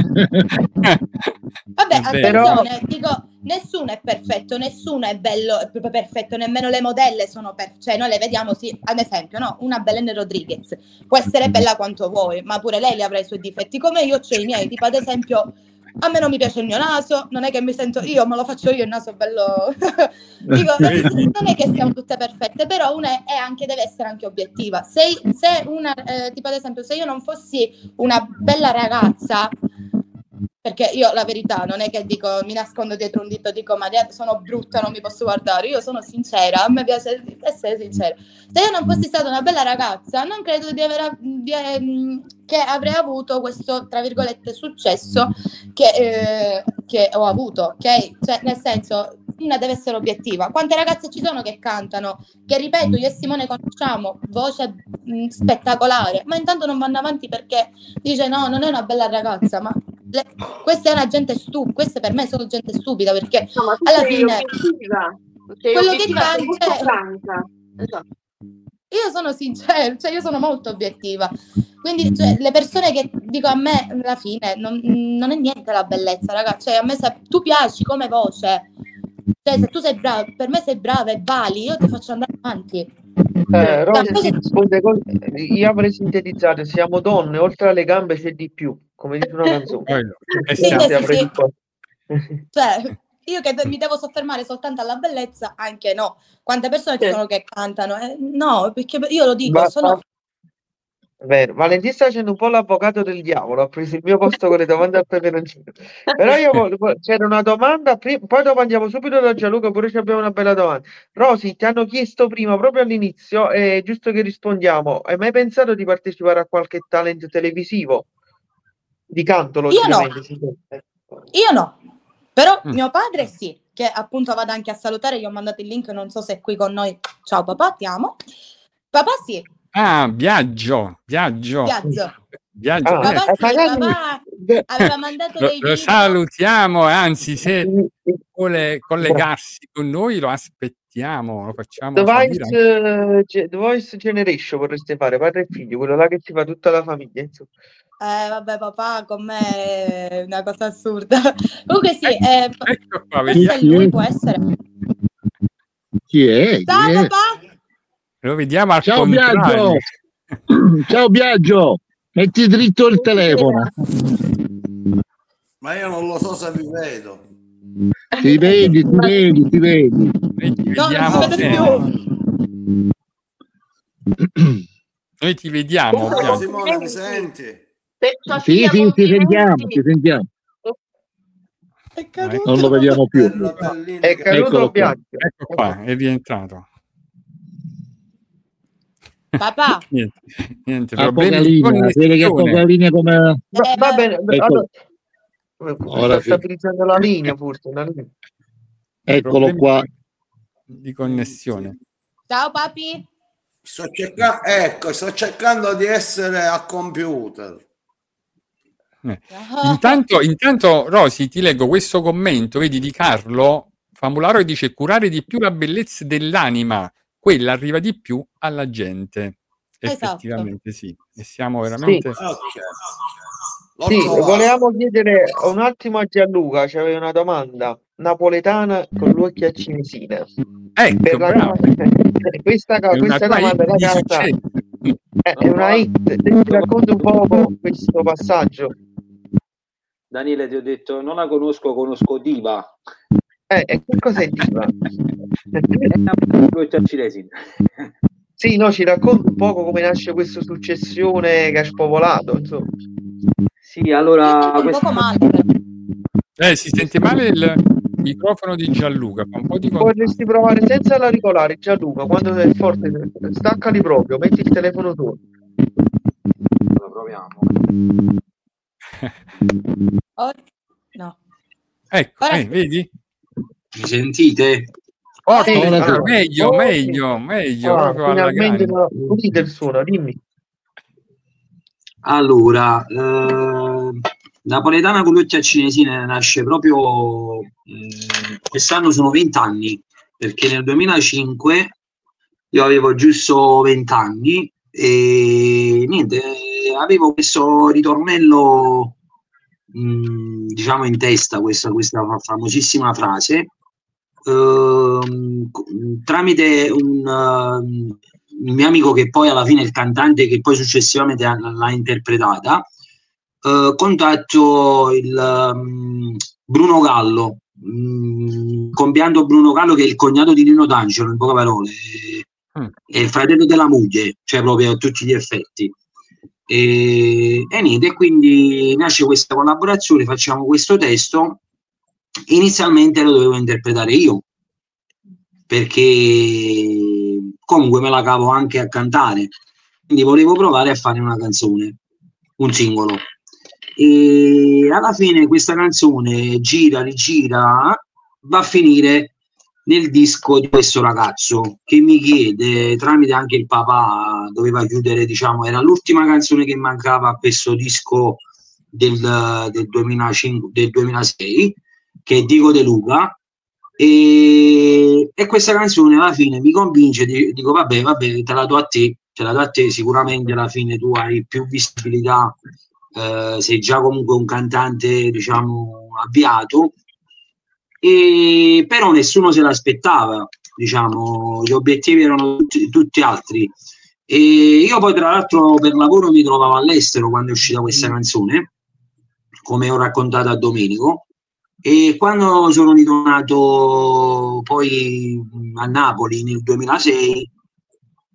Vabbè, attenzione, dico, nessuno è perfetto, nessuno è bello, è proprio perfetto, nemmeno le modelle sono cioè noi le vediamo, sì, ad esempio, no? Una Belen Rodriguez può essere bella quanto vuoi, ma pure lei avrà i suoi difetti, come io c'ho i miei, tipo ad esempio a me non mi piace il mio naso, non è che mi sento io, me lo faccio io il naso bello. Dico, non è che siamo tutte perfette, però una è anche, deve essere anche obiettiva. Se una, tipo ad esempio, se io non fossi una bella ragazza, perché io la verità non è che dico, mi nascondo dietro un dito, dico ma sono brutta, non mi posso guardare, io sono sincera, a me piace essere sincera. Se io non fossi stata una bella ragazza, non credo che avrei avuto questo, tra virgolette, successo che ho avuto, ok? Cioè, nel senso, una deve essere obiettiva. Quante ragazze ci sono che cantano, che ripeto, io e Simone conosciamo, voce spettacolare, ma intanto non vanno avanti perché dice no, non è una bella ragazza, ma questa è una gente stupida, queste per me sono gente stupida, perché alla fine quello che canta, esatto. Io sono sincera, cioè io sono molto obiettiva, quindi cioè, le persone che dico a me alla fine non è niente la bellezza, ragazzi, cioè a me se tu piaci come voce, cioè se tu sei brava, per me sei brava e vali, io ti faccio andare avanti. Rose risponde io avrei sintetizzato, siamo donne, oltre alle gambe c'è di più, come dice una canzone. Cioè, io che mi devo soffermare soltanto alla bellezza, anche no. Quante persone ci sono che cantano? No, perché io lo dico, Vero. Valentina sta facendo un po' l'avvocato del diavolo, ha preso il mio posto con le domande al peperoncino. Però c'era una domanda, poi dopo andiamo subito da Gianluca, pure abbiamo una bella domanda. Rosy, ti hanno chiesto prima, proprio all'inizio, è giusto che rispondiamo, hai mai pensato di partecipare a qualche talent televisivo? Di canto, logicamente. Io no, però mio padre sì, che appunto vado anche a salutare, gli ho mandato il link, non so se è qui con noi. Ciao papà, ti amo. Papà sì. Ah, Viaggio. Papà aveva mandato dei video. Lo salutiamo, anzi se vuole collegarsi con noi lo aspettiamo, lo facciamo The Voice Generation vorreste fare, padre e figlio, quello là che ci fa tutta la famiglia, insomma. Vabbè papà, con me è una cosa assurda. Comunque sì, ecco qua, lui può essere. Chi è? Ciao papà! Lo vediamo al Ciao contrario. Biagio! Ciao Biagio! Metti dritto il telefono. Ma io non lo so se vi vedo. Ti vedi. Noi ti vediamo. Noi ti vediamo. Simone, mi senti? Sì, ti sentiamo. Non lo vediamo più. È caduto Biagio. Ecco qua, è rientrato. Papà, niente poca linea, vede che poca linea come va bene, ora sta stabilizzando la linea forse, eccolo qua di connessione. Ciao papi. Sto cercando di essere a computer. Intanto Rosy, ti leggo questo commento, vedi, di Carlo Famularo, che dice: curare di più la bellezza dell'anima, quella arriva di più alla gente. Effettivamente sì, e siamo veramente volevamo chiedere un attimo a Gianluca, c'aveva una domanda napoletana con l'occhio a cinesina. Questa domanda è una hit. Ti racconto un po' questo passaggio. Daniele, ti ho detto, non la conosco Diva. E che cos'è Diva? Sì, no, ci racconta un poco come nasce questa successione che ha spopolato, insomma. Sì, allora un poco male. Si sente male il microfono di Gianluca, fa un po' di Potresti provare senza l'auricolare, Gianluca, quando è forte, staccali proprio, metti il telefono tu. Lo proviamo. No. Ecco, vedi? Mi sentite? Meglio. Finalmente udite il suono, dimmi. Allora, napoletana con l'occhio a cinesine nasce proprio quest'anno, sono 20 anni, perché nel 2005 io avevo giusto 20 anni e niente, avevo questo ritornello diciamo in testa, questa famosissima frase, tramite un mio amico che poi alla fine è il cantante che poi successivamente l'ha interpretata. Contatto il Bruno Gallo, compianto Bruno Gallo, che è il cognato di Nino D'Angelo, in poche parole, è il fratello della moglie, cioè proprio a tutti gli effetti. E niente, quindi nasce questa collaborazione, facciamo questo testo. Inizialmente lo dovevo interpretare io, perché comunque me la cavo anche a cantare, quindi volevo provare a fare una canzone, un singolo. E alla fine questa canzone gira, rigira, va a finire nel disco di questo ragazzo che mi chiede, tramite anche il papà, doveva chiudere, diciamo, era l'ultima canzone che mancava a questo disco del 2005, del 2006, che è Dico De Luca, e questa canzone alla fine mi convince, dico vabbè, te la do a te, sicuramente alla fine tu hai più visibilità, sei già comunque un cantante, diciamo, avviato, e però nessuno se l'aspettava, diciamo, gli obiettivi erano tutti altri. E io poi tra l'altro per lavoro mi trovavo all'estero quando è uscita questa canzone, come ho raccontato a Domenico, e quando sono ritornato poi a Napoli nel 2006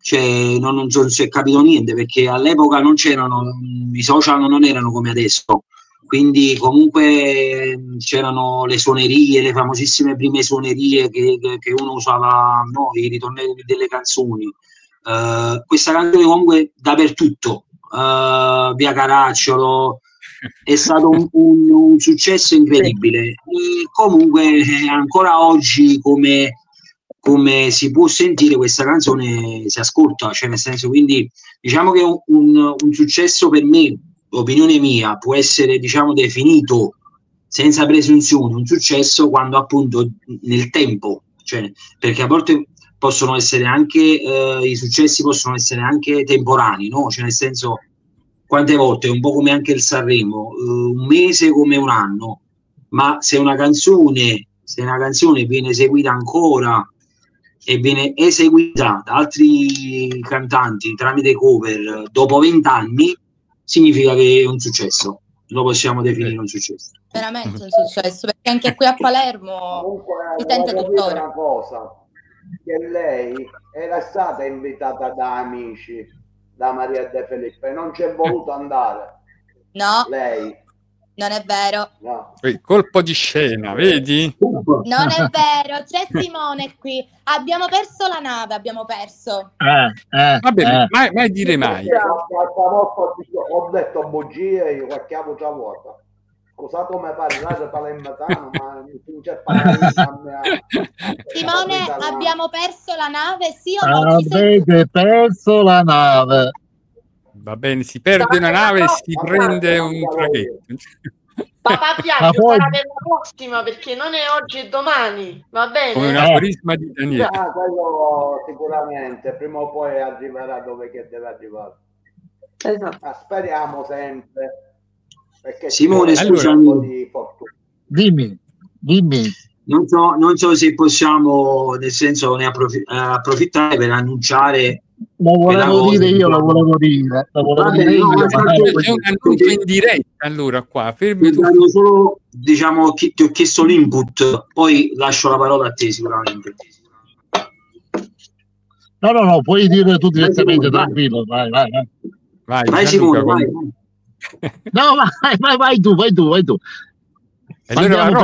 cioè non si è capito niente, perché all'epoca non c'erano, i social non erano come adesso, quindi comunque c'erano le suonerie, le famosissime prime suonerie che uno usava, no, i ritornelli delle canzoni. Questa canzone comunque dappertutto, via Caracciolo, è stato un successo incredibile. E comunque ancora oggi, come si può sentire, questa canzone si ascolta, cioè nel senso, quindi diciamo che un successo, per me, opinione mia, può essere, diciamo, definito senza presunzione un successo quando appunto nel tempo, cioè, perché a volte possono essere anche i successi possono essere anche temporanei, no? Cioè nel senso, quante volte, un po' come anche il Sanremo, un mese come un anno, ma se una canzone viene eseguita ancora e viene eseguita da altri cantanti tramite cover dopo 20 anni, significa che è un successo, lo possiamo definire un successo. Veramente un successo, perché anche qui a Palermo Comunque, si sente voglio tuttora. dire una cosa, che lei era stata invitata da amici, da Maria De Filippo, e non c'è voluto andare. No, Lei. non è vero. No. Colpo di scena, vedi? Non è vero, c'è Simone qui. Abbiamo perso la nave, abbiamo perso. Vabbè, mai dire mai. Ho detto bugie io, qualche altra volta. Scusate come parlare palermitano, ma mi c'è Simone, abbiamo perso la nave, sì o no? Avete perso la nave. Va bene, si perde una nave e si prende un traghetto. Papà Piaggio sarà per la prossima, perché non è oggi e domani, va bene? Come un aforisma di Daniele. Quello sicuramente prima o poi arriverà dove che deve arrivare. Esatto. Ma speriamo sempre, perché Simone, scusami, dimmi. Non so se possiamo, nel senso, ne approfittare per annunciare. Lo volevo dire io. C'è un annuncio in diretta, allora qua, fermi tu. Solo, diciamo, ti ho chiesto l'input, poi lascio la parola a te sicuramente. No, puoi dire tu direttamente, tranquillo, vai. Vai Simone, vai. No, vai tu. Allora,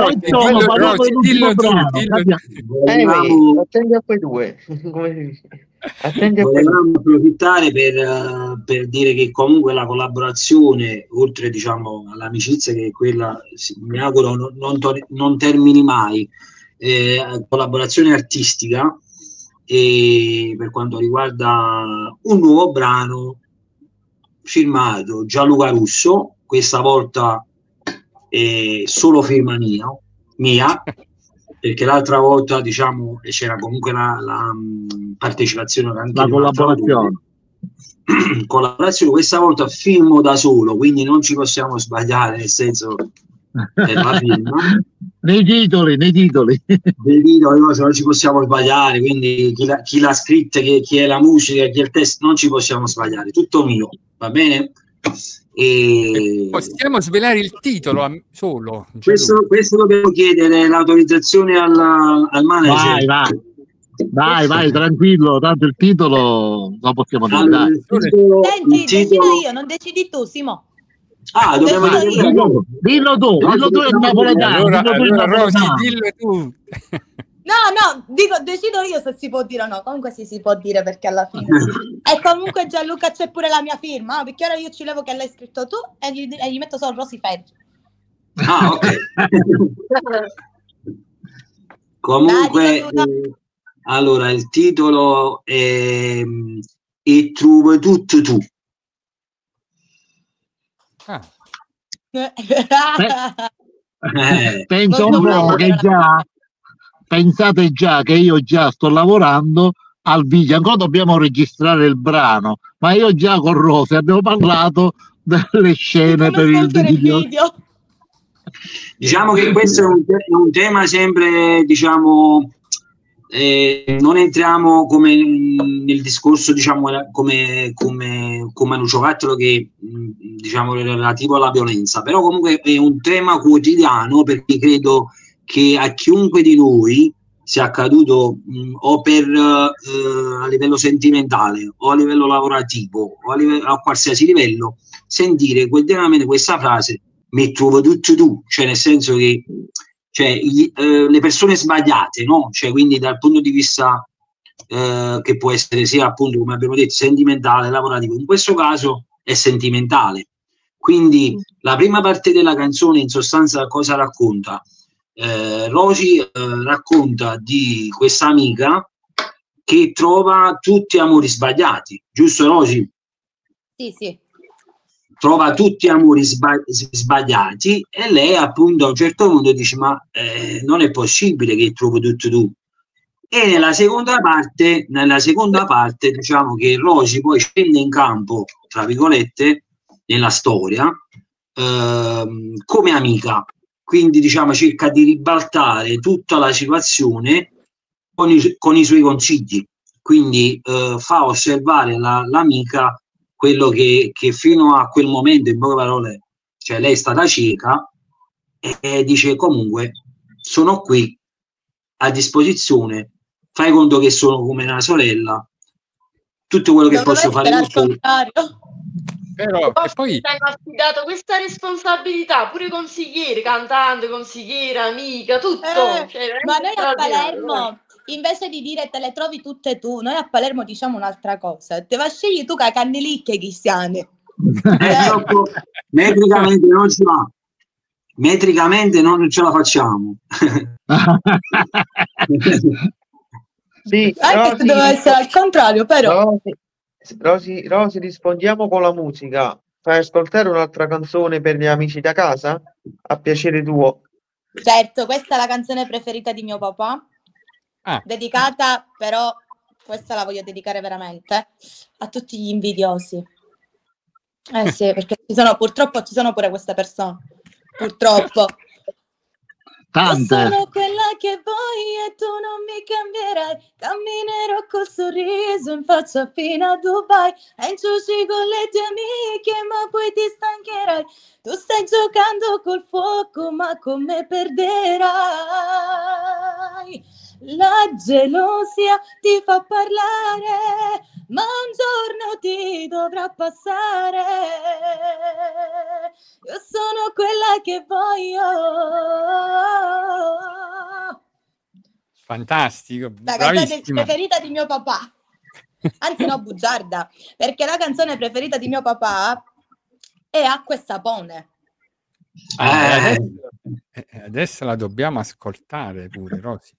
Attendi a quei due. Come si dice? Volevamo approfittare per dire che comunque la collaborazione, oltre, diciamo, all'amicizia, che è quella, mi auguro non termini mai, collaborazione artistica, e per quanto riguarda un nuovo brano firmato Gianluca Russo, questa volta solo firma mia, perché l'altra volta, diciamo, c'era comunque la partecipazione, anche la collaborazione. Questa volta firmo da solo, quindi non ci possiamo sbagliare, nel senso, per la firma nei titoli no, non ci possiamo sbagliare, quindi chi l'ha scritta, chi è la musica, chi è il testo, non ci possiamo sbagliare, tutto mio, va bene? Possiamo svelare il titolo solo? Questo dobbiamo chiedere l'autorizzazione al manager. Vai, tranquillo, tanto il titolo lo possiamo dare. Senti, decido io, non decidi tu, Simo. Dobbiamo dire. Dillo tu, è napoletano. Allora Rosy, dillo tu. No, decido io se si può dire o no. Comunque si può dire, perché alla fine e comunque Gianluca c'è pure la mia firma, perché ora io ci levo che l'hai scritto tu e gli metto solo Rosy Fedge. Ok. Comunque allora il titolo è E truve tutto tu. Penso un po' che pensate già che io già sto lavorando al video, ancora dobbiamo registrare il brano, ma io già con Rose abbiamo parlato delle scene per il video. Diciamo che questo è un tema sempre, diciamo, non entriamo come nel discorso, diciamo, come un giocattolo che, diciamo, relativo alla violenza, però comunque è un tema quotidiano, perché credo che a chiunque di noi sia accaduto o per a livello sentimentale o a livello lavorativo o a qualsiasi livello, sentire quotidianamente questa frase mi trovo tutto tu, cioè nel senso che le persone sbagliate, no? Cioè, quindi dal punto di vista che può essere sia appunto, come abbiamo detto, sentimentale, lavorativo, in questo caso è sentimentale. Quindi la prima parte della canzone in sostanza cosa racconta? Rosy racconta di questa amica che trova tutti amori sbagliati, giusto Rosy? Sì. Trova tutti amori sbagliati e lei appunto a un certo punto dice ma non è possibile che trovo tutto tu. E nella seconda parte diciamo che Rosy poi scende in campo, tra virgolette, nella storia come amica, quindi diciamo cerca di ribaltare tutta la situazione con i suoi consigli, quindi fa osservare l'amica quello che fino a quel momento, in poche parole, cioè lei è stata cieca, e dice comunque sono qui a disposizione, fai conto che sono come una sorella, tutto quello che posso fare con te. Però che poi hanno affidato questa responsabilità, pure consigliere, cantante, consigliere, amica, tutto. Ma noi a Palermo, invece di dire te le trovi tutte tu, noi a Palermo diciamo un'altra cosa, te va scegli tu che cannelicchie cristiane. Metricamente non ci va, metricamente non ce la facciamo. Sì, anche se deve essere al contrario, però. Rosy, rispondiamo con la musica. Fai ascoltare un'altra canzone per gli amici da casa? A piacere tuo. Certo, questa è la canzone preferita di mio papà. Dedicata, però, questa la voglio dedicare veramente a tutti gli invidiosi. Sì, perché purtroppo ci sono pure queste persone. Purtroppo. Tante. Io sono quella che vuoi e tu non mi cambierai, camminerò col sorriso in faccia fino a Dubai, e inciuci con le tue amiche ma poi ti stancherai, tu stai giocando col fuoco ma con me perderai. La gelosia ti fa parlare, ma un giorno ti dovrà passare. Io sono quella che voglio. Fantastico, La canzone bravissima. preferita di mio papà. Anzi no, bugiarda, perché la canzone preferita di mio papà è Acqua e Sapone. Adesso la dobbiamo ascoltare pure, Rosy.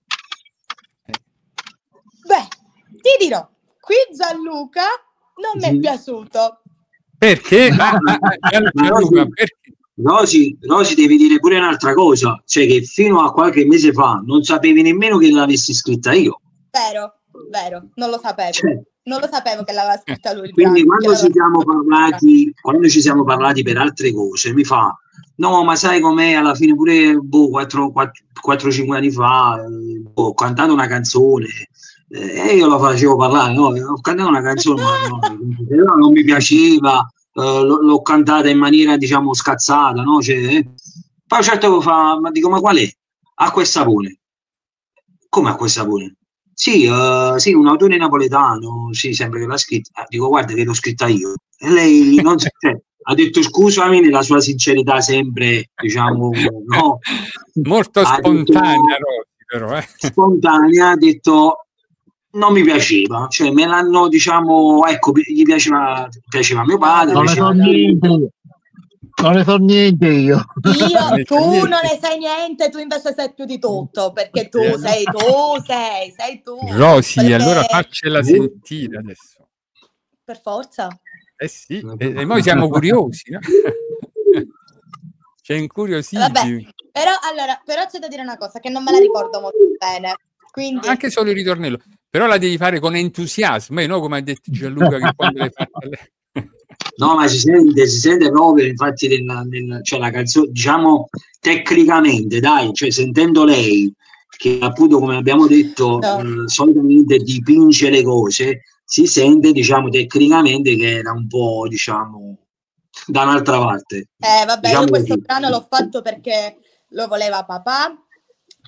Beh, ti dirò, qui Gianluca non mi è piaciuto. Perché? Gianluca, perché? Rosy, devi dire pure un'altra cosa, cioè che fino a qualche mese fa non sapevi nemmeno che l'avessi scritta io. Vero, non lo sapevo. Non lo sapevo che l'aveva scritta lui. Quindi quando ci siamo parlati per altre cose, mi fa no, ma sai com'è, alla fine pure 4-5 anni fa ho cantato una canzone e io la facevo parlare, no? Ho cantato una canzone ma non mi piaceva, l'ho cantata in maniera diciamo scazzata, no? Poi un certo ma dico ma qual è? Acqua e Sapone. Come Acqua e Sapone? Sì, un autore napoletano, sì, sempre che l'ha scritta. Dico guarda che l'ho scritta io. E lei non ha detto scusami, nella sua sincerità sempre, diciamo, no? Molto spontanea, Rosy, però. Spontanea, ha detto non mi piaceva, cioè me l'hanno, diciamo, ecco, gli piaceva mio padre. Non ne so niente io. Tu non ne sai niente, tu invece sai più di tutto, perché tu sei tu. Rosy, perché... allora faccela sentire adesso. Per forza. Sì, e noi siamo curiosi, no? C'è incuriositi. Vabbè, però c'è da dire una cosa, che non me la ricordo molto bene. Quindi... Anche solo il ritornello. Però la devi fare con entusiasmo, no? Come ha detto Gianluca, che quando l'hai fatta lei... No, ma si sente proprio, infatti, cioè la canzone, diciamo, tecnicamente, dai, cioè sentendo lei, che appunto, come abbiamo detto, solitamente dipinge le cose, si sente, diciamo, tecnicamente che era un po', diciamo, da un'altra parte. Vabbè, diciamo io questo brano l'ho fatto perché lo voleva papà,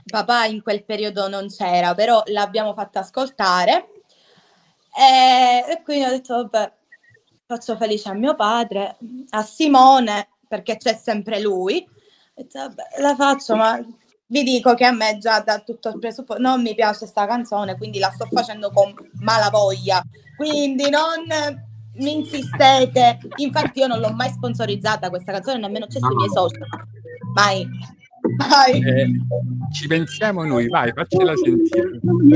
papà in quel periodo non c'era, però l'abbiamo fatta ascoltare e quindi ho detto vabbè, faccio felice a mio padre, a Simone, perché c'è sempre lui. Ho detto, vabbè, la faccio, ma vi dico che a me già da tutto il presupposto non mi piace sta canzone, quindi la sto facendo con malavoglia, quindi non mi insistete. Infatti io non l'ho mai sponsorizzata questa canzone, nemmeno c'è sui miei social, mai. Ci pensiamo noi, vai, faccela sentire.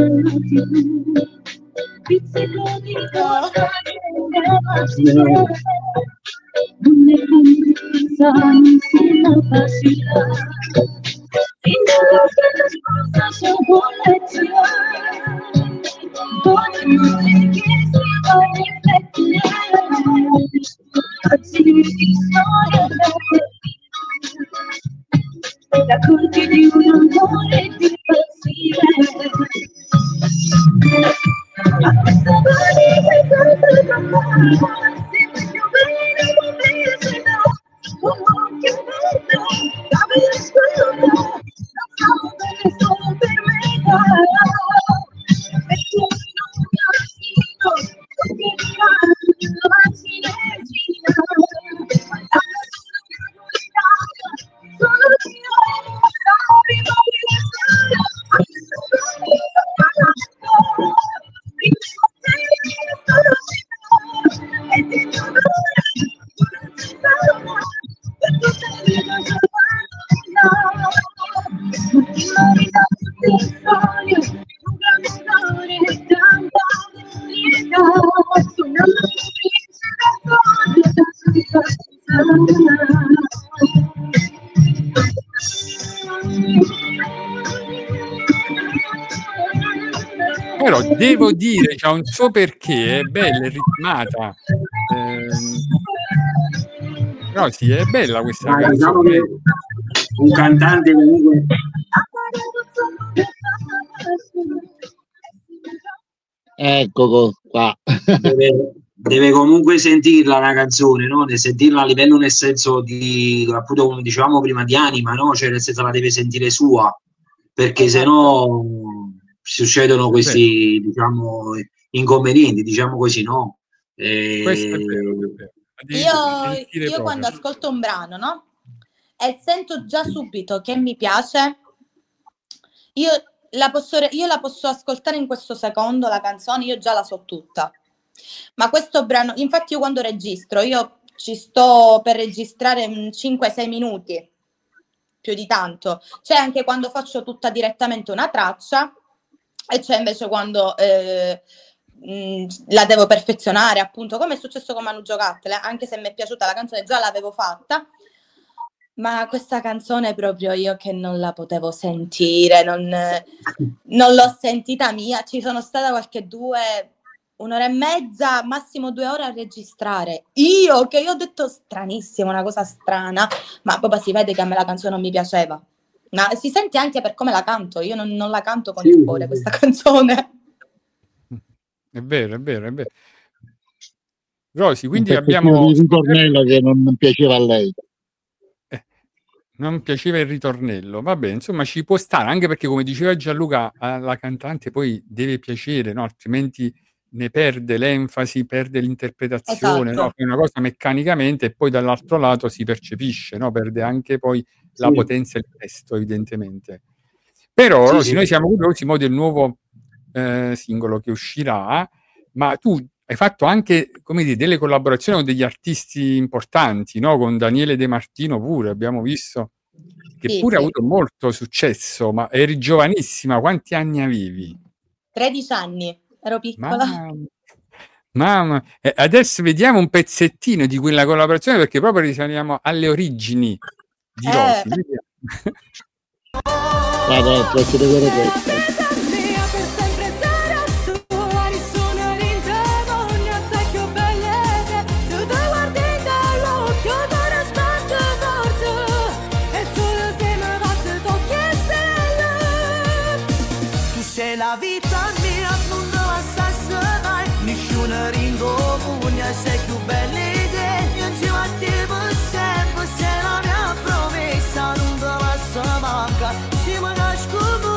La corte di un amore di pazzia, a questa vita tanto d'amore, sempre più bene come se no, un occhio verde, capi la scuola, la causa che solo per me dà, e tu non mi assino, che mi mangi la sinergia, solo io Però devo dire, c'ha un suo perché, è bella, è ritmata. Però sì, è bella questa canzone. Diciamo che un cantante comunque Ecco qua. deve comunque sentirla una canzone, no? Sentirla a livello, nel senso di, appunto, come dicevamo prima, di anima, no? Cioè nel senso la deve sentire sua, perché sennò succedono questi, diciamo, inconvenienti, diciamo così, no? Questo è vero. Io quando ascolto un brano, no? E sento già subito che mi piace, io la posso ascoltare in questo secondo, la canzone, io già la so tutta. Ma questo brano, infatti io quando registro, io ci sto per registrare 5-6 minuti, più di tanto. C'è anche quando faccio tutta direttamente una traccia, e c'è invece quando la devo perfezionare, appunto, come è successo con Manu Giocattoli, anche se mi è piaciuta la canzone, già l'avevo fatta, ma questa canzone proprio io che non la potevo sentire, non l'ho sentita mia, ci sono stata un'ora e mezza, massimo 2 ore a registrare. Io ho detto stranissimo, una cosa strana, ma proprio si vede che a me la canzone non mi piaceva. Ma si sente anche per come la canto, io non la canto con il cuore questa canzone. È vero. Rosy, quindi abbiamo il ritornello che non piaceva a lei. Non piaceva il ritornello, vabbè, insomma ci può stare, anche perché come diceva Gianluca, alla cantante poi deve piacere, no? Altrimenti ne perde l'enfasi, perde l'interpretazione, esatto. No? È una cosa meccanicamente, e poi dall'altro lato si percepisce, no? Perde anche poi la potenza del testo, evidentemente. Però Rosy, noi siamo curiosi del nuovo singolo che uscirà, ma tu hai fatto anche, come dire, delle collaborazioni con degli artisti importanti, no? Con Daniele De Martino pure, abbiamo visto, che pure ha avuto molto successo, ma eri giovanissima, quanti anni avevi? 13 anni, ero piccola. Mamma, adesso vediamo un pezzettino di quella collaborazione, perché proprio risaliamo alle origini di Rosy. La vita mia non la stessa mai, nessuno ringovugna, sei più bella idea, io ci attivo sempre, sei la mia promessa, non te la manca, ci mi nascondo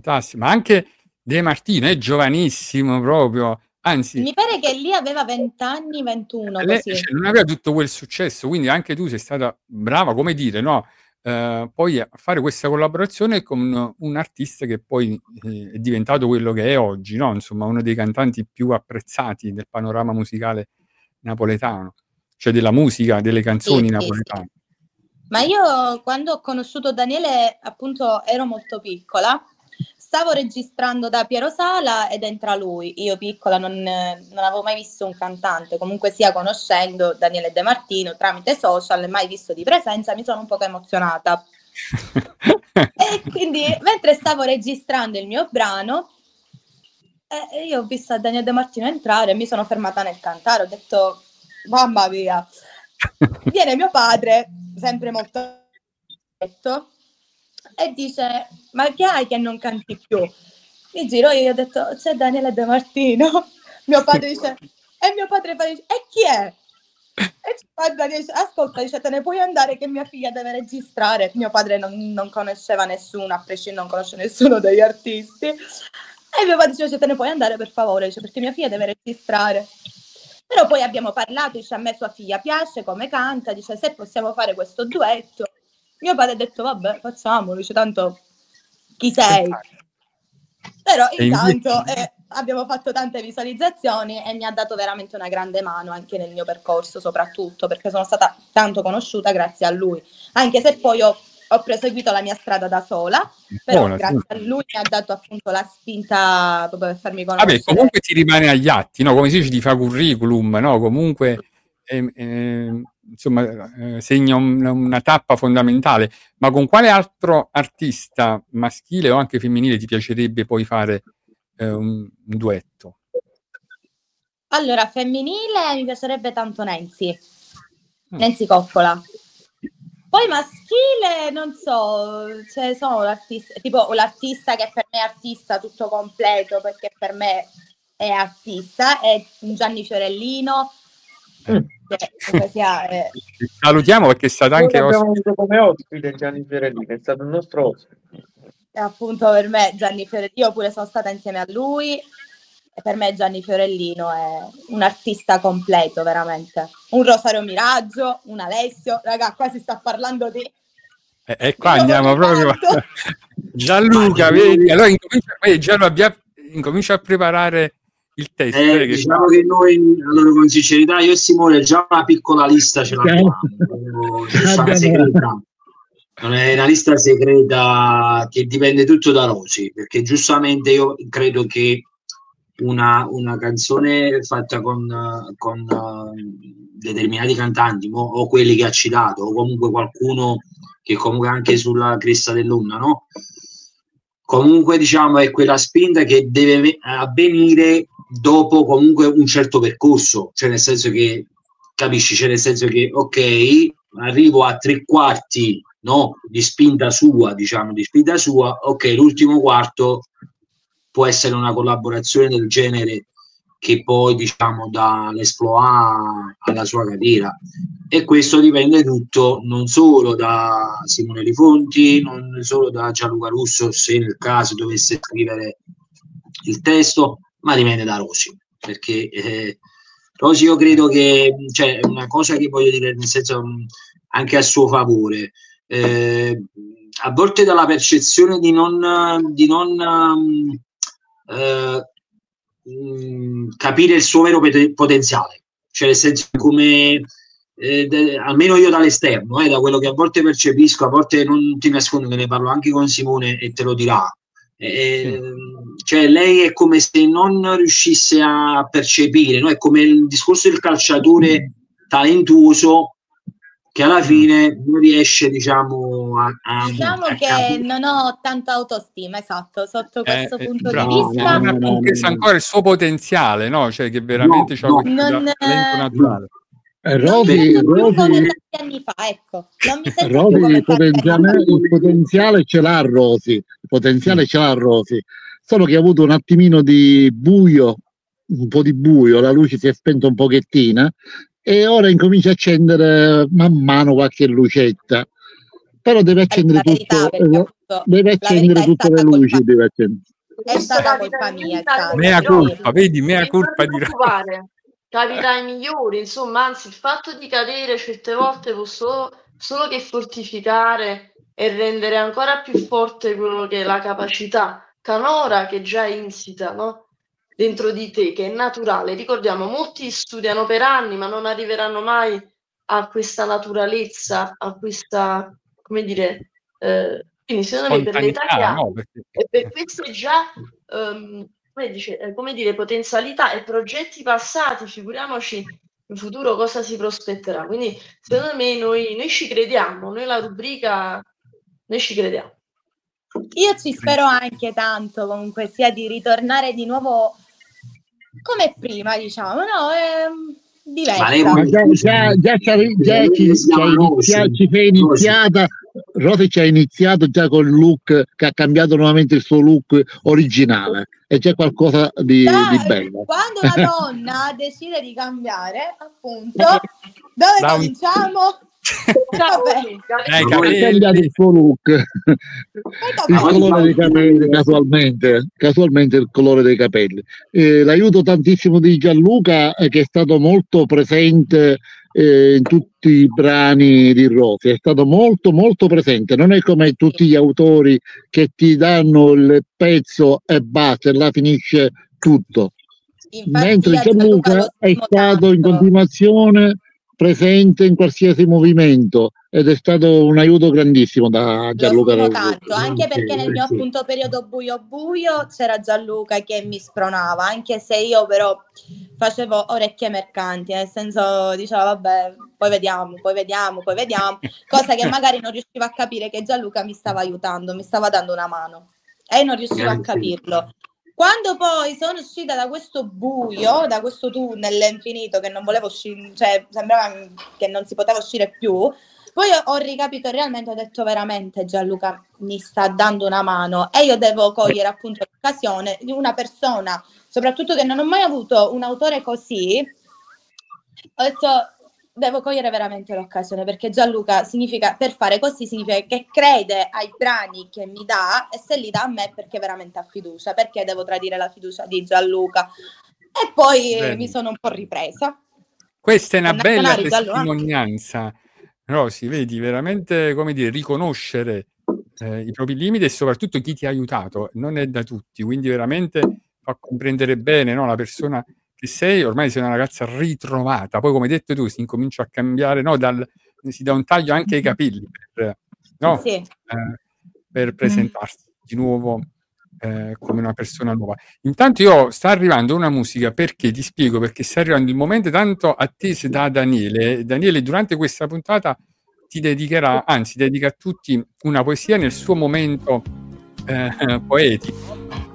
fantastico. Ma anche De Martino è giovanissimo proprio, anzi Mi pare che lì aveva 20 anni, 21, lei, così. non aveva tutto quel successo, quindi anche tu sei stata brava, come dire, no? Poi a fare questa collaborazione con un artista che poi è diventato quello che è oggi, no? Insomma, uno dei cantanti più apprezzati del panorama musicale napoletano, cioè della musica, delle canzoni napoletane. Ma io quando ho conosciuto Daniele, appunto, ero molto piccola. Stavo registrando da Piero Sala ed entra lui. Io piccola non avevo mai visto un cantante, comunque sia conoscendo Daniele De Martino tramite social, mai visto di presenza, mi sono un po' emozionata. E quindi mentre stavo registrando il mio brano, io ho visto Daniele De Martino entrare e mi sono fermata nel cantare, ho detto mamma mia. Viene mio padre, sempre molto detto, e dice ma che hai che non canti più? Mi giro io e ho detto c'è Daniele De Martino. Mio padre dice e mio padre dice e chi è? E Daniele dice ascolta, dice te ne puoi andare che mia figlia deve registrare. Mio padre non conosceva nessuno, a prescindere non conosce nessuno degli artisti, e mio padre dice te ne puoi andare per favore, dice, perché mia figlia deve registrare. Però poi abbiamo parlato, dice a me sua figlia piace come canta, dice se possiamo fare questo duetto. Mio padre ha detto vabbè facciamolo, dice tanto chi sei. Però intanto abbiamo fatto tante visualizzazioni e mi ha dato veramente una grande mano anche nel mio percorso, soprattutto perché sono stata tanto conosciuta grazie a lui, anche se poi ho proseguito la mia strada da sola, però grazie a lui mi ha dato appunto la spinta proprio per farmi conoscere. Vabbè, comunque ti rimane agli atti, no? Come si dice, ti fa curriculum, no? Comunque insomma segna una tappa fondamentale. Ma con quale altro artista maschile o anche femminile ti piacerebbe poi fare un duetto? Allora, femminile mi piacerebbe tanto Nancy Coppola. Poi maschile non so, cioè sono l'artista, tipo l'artista che per me è artista tutto completo, perché per me è artista, è Gianni Fiorellino. Salutiamo perché è stato anche abbiamo avuto come ospite Gianni Fiorellino, è stato il nostro ospite. E appunto per me Gianni Fiorellino, io pure sono stata insieme a lui, e per me Gianni Fiorellino è un artista completo veramente. Un Rosario Miraggio, un Alessio, raga, qua si sta parlando di... E qua andiamo proprio Gianluca, vedi? Allora incomincia a preparare il testo. Diciamo che noi, allora, con sincerità, io e Simone già una piccola lista ce l'abbiamo. Non è una lista segreta che dipende tutto da Rosy, perché giustamente io credo che una canzone fatta con determinati cantanti o quelli che ha citato, o comunque qualcuno che comunque anche sulla cresta dell'onda, no? Comunque diciamo è quella spinta che deve avvenire dopo comunque un certo percorso, cioè nel senso che capisci, cioè nel senso che ok, arrivo a 3/4, no, di spinta sua, diciamo, ok, l'ultimo quarto può essere una collaborazione del genere che poi diciamo dà l'esploit alla sua carriera, e questo dipende tutto non solo da Simone Lifonti, non solo da Gianluca Russo se nel caso dovesse scrivere il testo, ma dipende da Rosy, perché Rosy io credo che cioè una cosa che voglio dire nel senso anche a suo favore, a volte dalla percezione di non capire il suo vero potenziale, cioè nel senso come almeno io dall'esterno, da quello che a volte percepisco, a volte non ti nascondo che ne parlo anche con Simone e te lo dirà, cioè lei è come se non riuscisse a percepire, no? È come il discorso del calciatore talentuoso che alla fine non riesce, diciamo, diciamo che non ho tanta autostima, esatto, sotto questo punto di vista. Non ha compreso ancora il suo potenziale, no? Cioè che veramente c'ha questo talento naturale. Rosy, anni fa, ecco. Il potenziale ce l'ha Rosy, solo che ha avuto un attimino di buio, un po' di buio, la luce si è spenta un pochettina e ora incomincia a accendere man mano qualche lucetta, Però deve È accendere la verità, tutto, perché appunto deve la accendere verità è tutte le stata luci, colpa, deve accendere. è stata colpa mia, è stata, Mea però colpa, vedi, mea non colpa ti di preoccupare, capita ai migliori, insomma, anzi il fatto di cadere certe volte può solo che fortificare e rendere ancora più forte quello che è la capacità canora che già è insita, no? Dentro di te, che è naturale. Ricordiamo, molti studiano per anni, ma non arriveranno mai a questa naturalezza, a questa, come dire, quindi secondo me per l'età che spontaneità, hai no? Perché e per queste già come dire, potenzialità e progetti passati, figuriamoci in futuro cosa si prospetterà. Quindi secondo me noi ci crediamo, noi la rubrica, noi ci crediamo. Io ci spero anche tanto, comunque sia, di ritornare di nuovo come prima, diciamo, no? Ma lei Diversa. Ma ci sei iniziata, Rosy ci ha iniziato già col look che ha cambiato nuovamente il suo look originale e c'è qualcosa di bello. Quando una donna decide di cambiare, appunto, dove cominciamo? Ha cambiato il suo look, il colore dei capelli, casualmente il colore dei capelli. L'aiuto tantissimo di Gianluca, che è stato molto presente in tutti i brani di Rosy, è stato molto molto presente, non è come tutti gli autori che ti danno il pezzo e basta, e là finisce tutto. Infatti, mentre Gianluca è stato in continuazione presente in qualsiasi movimento ed è stato un aiuto grandissimo da Gianluca. Lo stimo tanto, anche perché nel mio appunto periodo buio c'era Gianluca che mi spronava, anche se io però facevo orecchie mercanti, nel senso dicevo vabbè, poi vediamo, cosa che magari non riuscivo a capire, che Gianluca mi stava aiutando, mi stava dando una mano e non riuscivo a capirlo. Quando poi sono uscita da questo buio, da questo tunnel infinito che non volevo uscire, cioè sembrava che non si poteva uscire più, poi ho ricapito realmente, ho detto veramente Gianluca mi sta dando una mano e io devo cogliere appunto l'occasione di una persona, soprattutto che non ho mai avuto un autore così, ho detto devo cogliere veramente l'occasione, perché Gianluca significa, per fare così significa che crede ai brani che mi dà, e se li dà a me perché veramente ha fiducia, perché devo tradire la fiducia di Gianluca. E poi mi sono un po' ripresa. Questa è una bella testimonianza, Rosy, vedi, veramente, come dire, riconoscere i propri limiti e soprattutto chi ti ha aiutato, non è da tutti, quindi veramente fa comprendere bene, no, la persona che sei. Ormai sei una ragazza ritrovata, poi come hai detto tu si incomincia a cambiare, no, si dà un taglio anche ai capelli per presentarsi di nuovo come una persona nuova. Intanto sta arrivando una musica, perché ti spiego, perché sta arrivando il momento tanto atteso da Daniele. Daniele durante questa puntata ti dedicherà, anzi dedica a tutti una poesia nel suo momento poetico.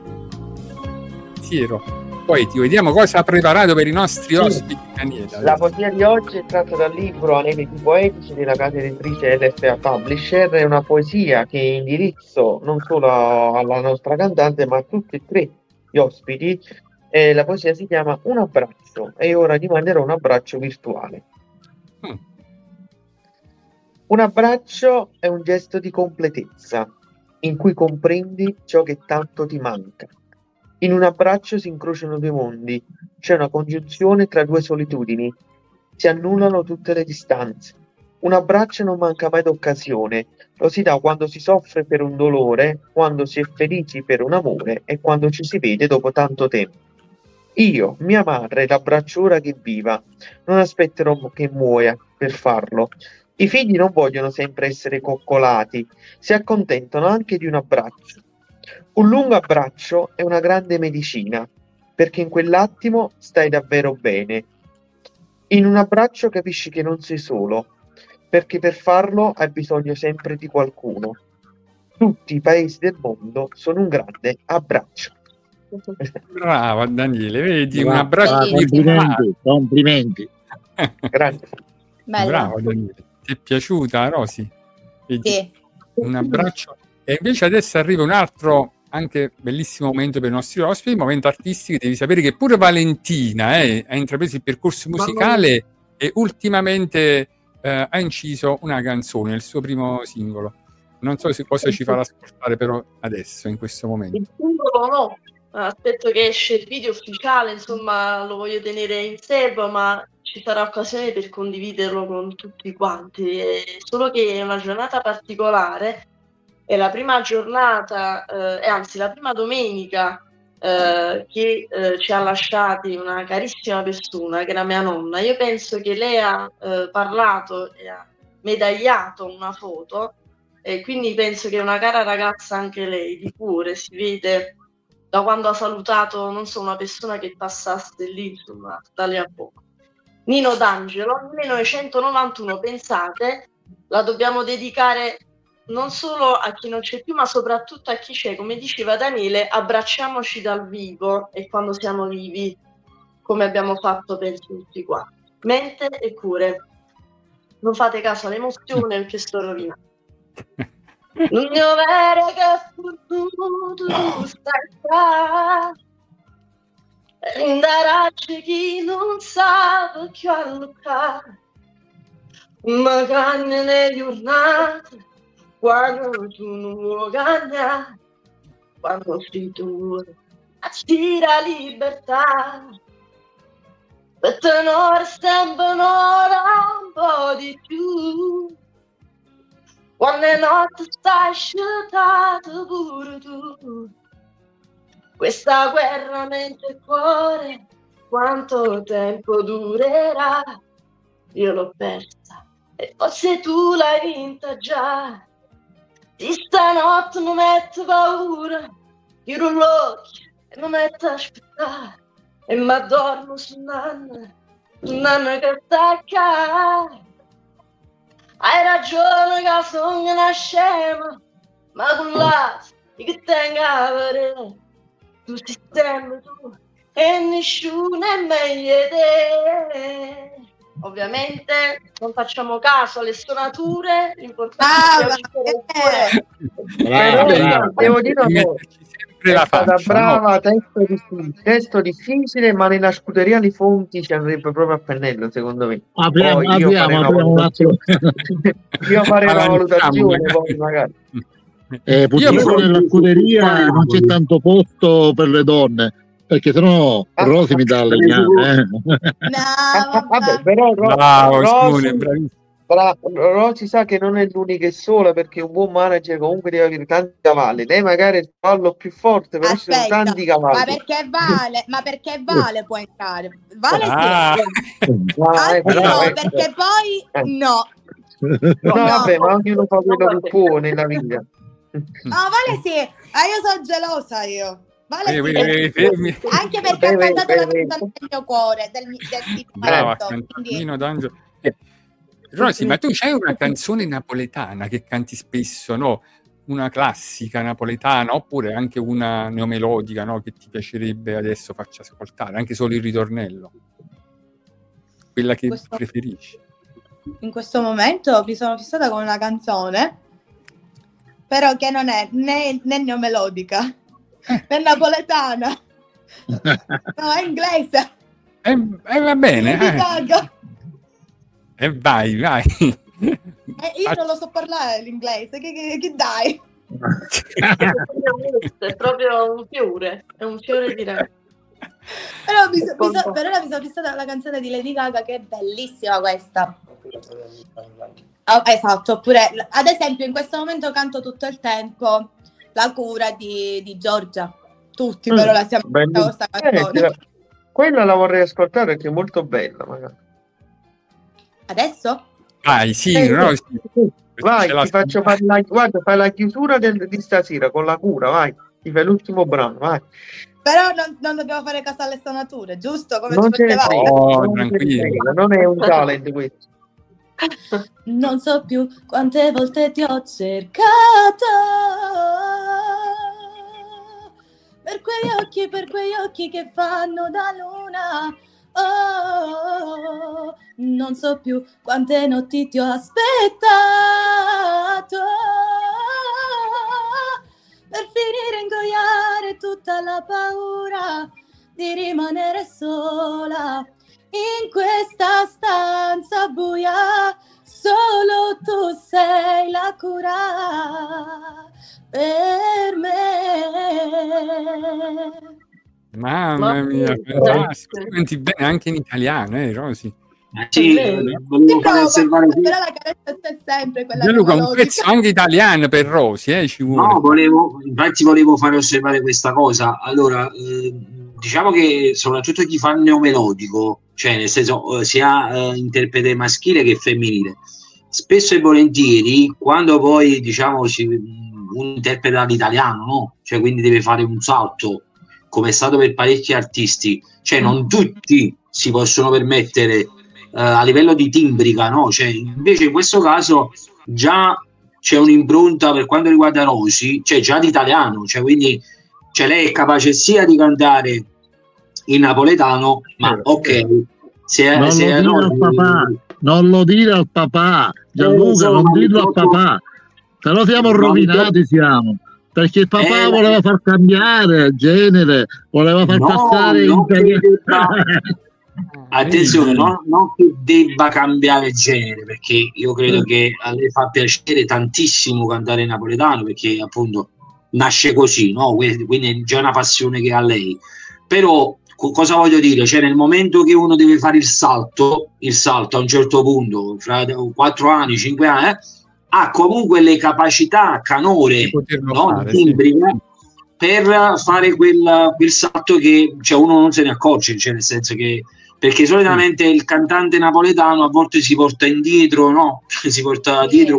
Poetico. Vediamo cosa ha preparato per i nostri ospiti, Daniele. La poesia di oggi è tratta dal libro Aneliti poetici della casa editrice LFA Publisher. È una poesia che indirizzo non solo alla nostra cantante ma a tutti e tre gli ospiti. La poesia si chiama Un abbraccio e ora ti manderò un abbraccio virtuale. Un abbraccio è un gesto di completezza in cui comprendi ciò che tanto ti manca. In un abbraccio si incrociano due mondi, c'è una congiunzione tra due solitudini, si annullano tutte le distanze. Un abbraccio non manca mai d'occasione, lo si dà quando si soffre per un dolore, quando si è felici per un amore e quando ci si vede dopo tanto tempo. Io, mia madre, l'abbraccio ora che viva, non aspetterò che muoia per farlo. I figli non vogliono sempre essere coccolati, si accontentano anche di un abbraccio. Un lungo abbraccio è una grande medicina, perché in quell'attimo stai davvero bene. In un abbraccio capisci che non sei solo, perché per farlo hai bisogno sempre di qualcuno. Tutti i paesi del mondo sono un grande abbraccio. Brava Daniele, vedi, un Brava, abbraccio complimenti. Grazie. Bravo Daniele, ti è piaciuta Rosy? Vedi? Sì. Un abbraccio. E invece adesso arriva un altro anche bellissimo momento per i nostri ospiti, momento artistico. Devi sapere che pure Valentina ha intrapreso il percorso musicale e ultimamente ha inciso una canzone, il suo primo singolo. Non so cosa ci farà ascoltare però adesso, in questo momento. Il singolo no, aspetto che esce il video ufficiale, insomma lo voglio tenere in serbo, ma ci sarà occasione per condividerlo con tutti quanti. Solo che è una giornata particolare, è la prima giornata, anzi la prima domenica che ci ha lasciati una carissima persona che era mia nonna. Io penso che lei ha parlato e ha medagliato una foto, e quindi penso che è una cara ragazza anche lei, di cuore, si vede da quando ha salutato, non so, una persona che passasse lì, insomma, da lì a poco. Nino D'Angelo, 1991, pensate, la dobbiamo dedicare non solo a chi non c'è più, ma soprattutto a chi c'è. Come diceva Daniele, abbracciamoci dal vivo e quando siamo vivi, come abbiamo fatto per tutti qua. Mente e cuore. Non fate caso all'emozione perché sto rovinando. Non mi avere che fortunato stai qua. Rindaracci chi non sa che a Luca. Ma canne nelle giornate quando tu non vuoi cambiare, quando sei tu a la libertà, per tenere sempre un'ora un po' di più, quando è notte stai scioltato pure tu, questa guerra mente e cuore, quanto tempo durerà, io l'ho persa e forse tu l'hai vinta già. Di stanotte mi metto paura, chiudo gli occhi e mi metto a aspettare e mi addormo su nanna che stacca. Hai ragione che sono una scema, ma con l'altro che tengo a vedere, tu sei sempre tu e nessuno è meglio di te. Ovviamente non facciamo caso alle stonature, l'importante è però devo dire è stata brava, testo difficile, ma nella scuderia di Fonti ci andrebbe proprio a pennello, secondo me. Apriamo un attimo. Io farei una valutazione poi magari. Purtroppo nella scuderia non c'è tanto posto per le donne, perché sennò Rosy mi dà a legnare. Vabbè, però Rosy sa che non è l'unica e sola, perché un buon manager comunque deve avere tanti cavalli. Lei magari è il cavallo più forte, però ci sono tanti cavalli. Ma perché Vale può entrare? Vale sì. Perché poi no. Vabbè, ma ognuno fa quello che può nella vita. No, Vale sì. Io sono gelosa io. Vale sì. Anche perché ha cantato la canzone del mio cuore, del Nino D'Angelo. Rosy, ma tu c'hai una canzone napoletana che canti spesso, no? Una classica napoletana, oppure anche una neomelodica, no? Che ti piacerebbe adesso faccia ascoltare, anche solo il ritornello, quella che preferisci. In questo momento mi sono fissata con una canzone, però che non è né neomelodica né napoletana, no, è inglese. Va bene. Vai. Io non lo so parlare l'inglese, che dai? È proprio un fiore, è un fiore di re. Per ora mi sono fissata la canzone di Lady Gaga, che è bellissima questa. Esatto, oppure ad esempio in questo momento canto tutto il tempo La cura di Giorgia. Tutti però la stiamo ascoltando questa canzone. Quella la vorrei ascoltare perché è molto bella magari. Adesso? Vai, sì. Vai, ti faccio fare guarda, fai la chiusura di stasera con La cura, vai. Ti fai l'ultimo brano, vai. Però non dobbiamo fare caso alle stonature, giusto? Come non ci tranquillo. Non è un talent questo. Non so più quante volte ti ho cercato, per quegli occhi che fanno da luna. Oh, non so più quante notti ti ho aspettato, per finire a ingoiare tutta la paura di rimanere sola in questa stanza buia, solo tu sei la cura per me. Mamma mia, fantastico. Tu canti bene anche in italiano, Rosy? Sì, volevo fare osservare però la carezza c'è sempre quella Gianluca, un melodica. pezzo anche italiano per Rosy, ci vuole. No, volevo fare osservare questa cosa. Allora, diciamo che soprattutto chi fa il neomelodico, cioè nel senso sia interprete maschile che femminile, spesso e volentieri quando poi diciamo uno interpreta l'italiano, no? Cioè quindi deve fare un salto, come è stato per parecchi artisti, cioè non tutti si possono permettere a livello di timbrica, no? Cioè, invece in questo caso già c'è un'impronta per quanto riguarda Rosy, cioè già di italiano, cioè quindi lei è capace sia di cantare in napoletano, ma ok, non lo dire al papà, Gianluca, non dirlo al papà, però siamo rovinati, perché il papà voleva far cambiare il genere, voleva far passare attenzione, non che debba cambiare genere, perché io credo che a lei fa piacere tantissimo cantare in napoletano, perché appunto nasce così, no? Quindi è già una passione che ha lei. Però cosa voglio dire? Cioè nel momento che uno deve fare il salto a un certo punto, fra 4 anni, 5 anni, ha comunque le capacità canore, no? Timbriche, per fare quel salto che uno non se ne accorge, cioè nel senso che perché solitamente il cantante napoletano a volte si porta indietro, no? Si porta dietro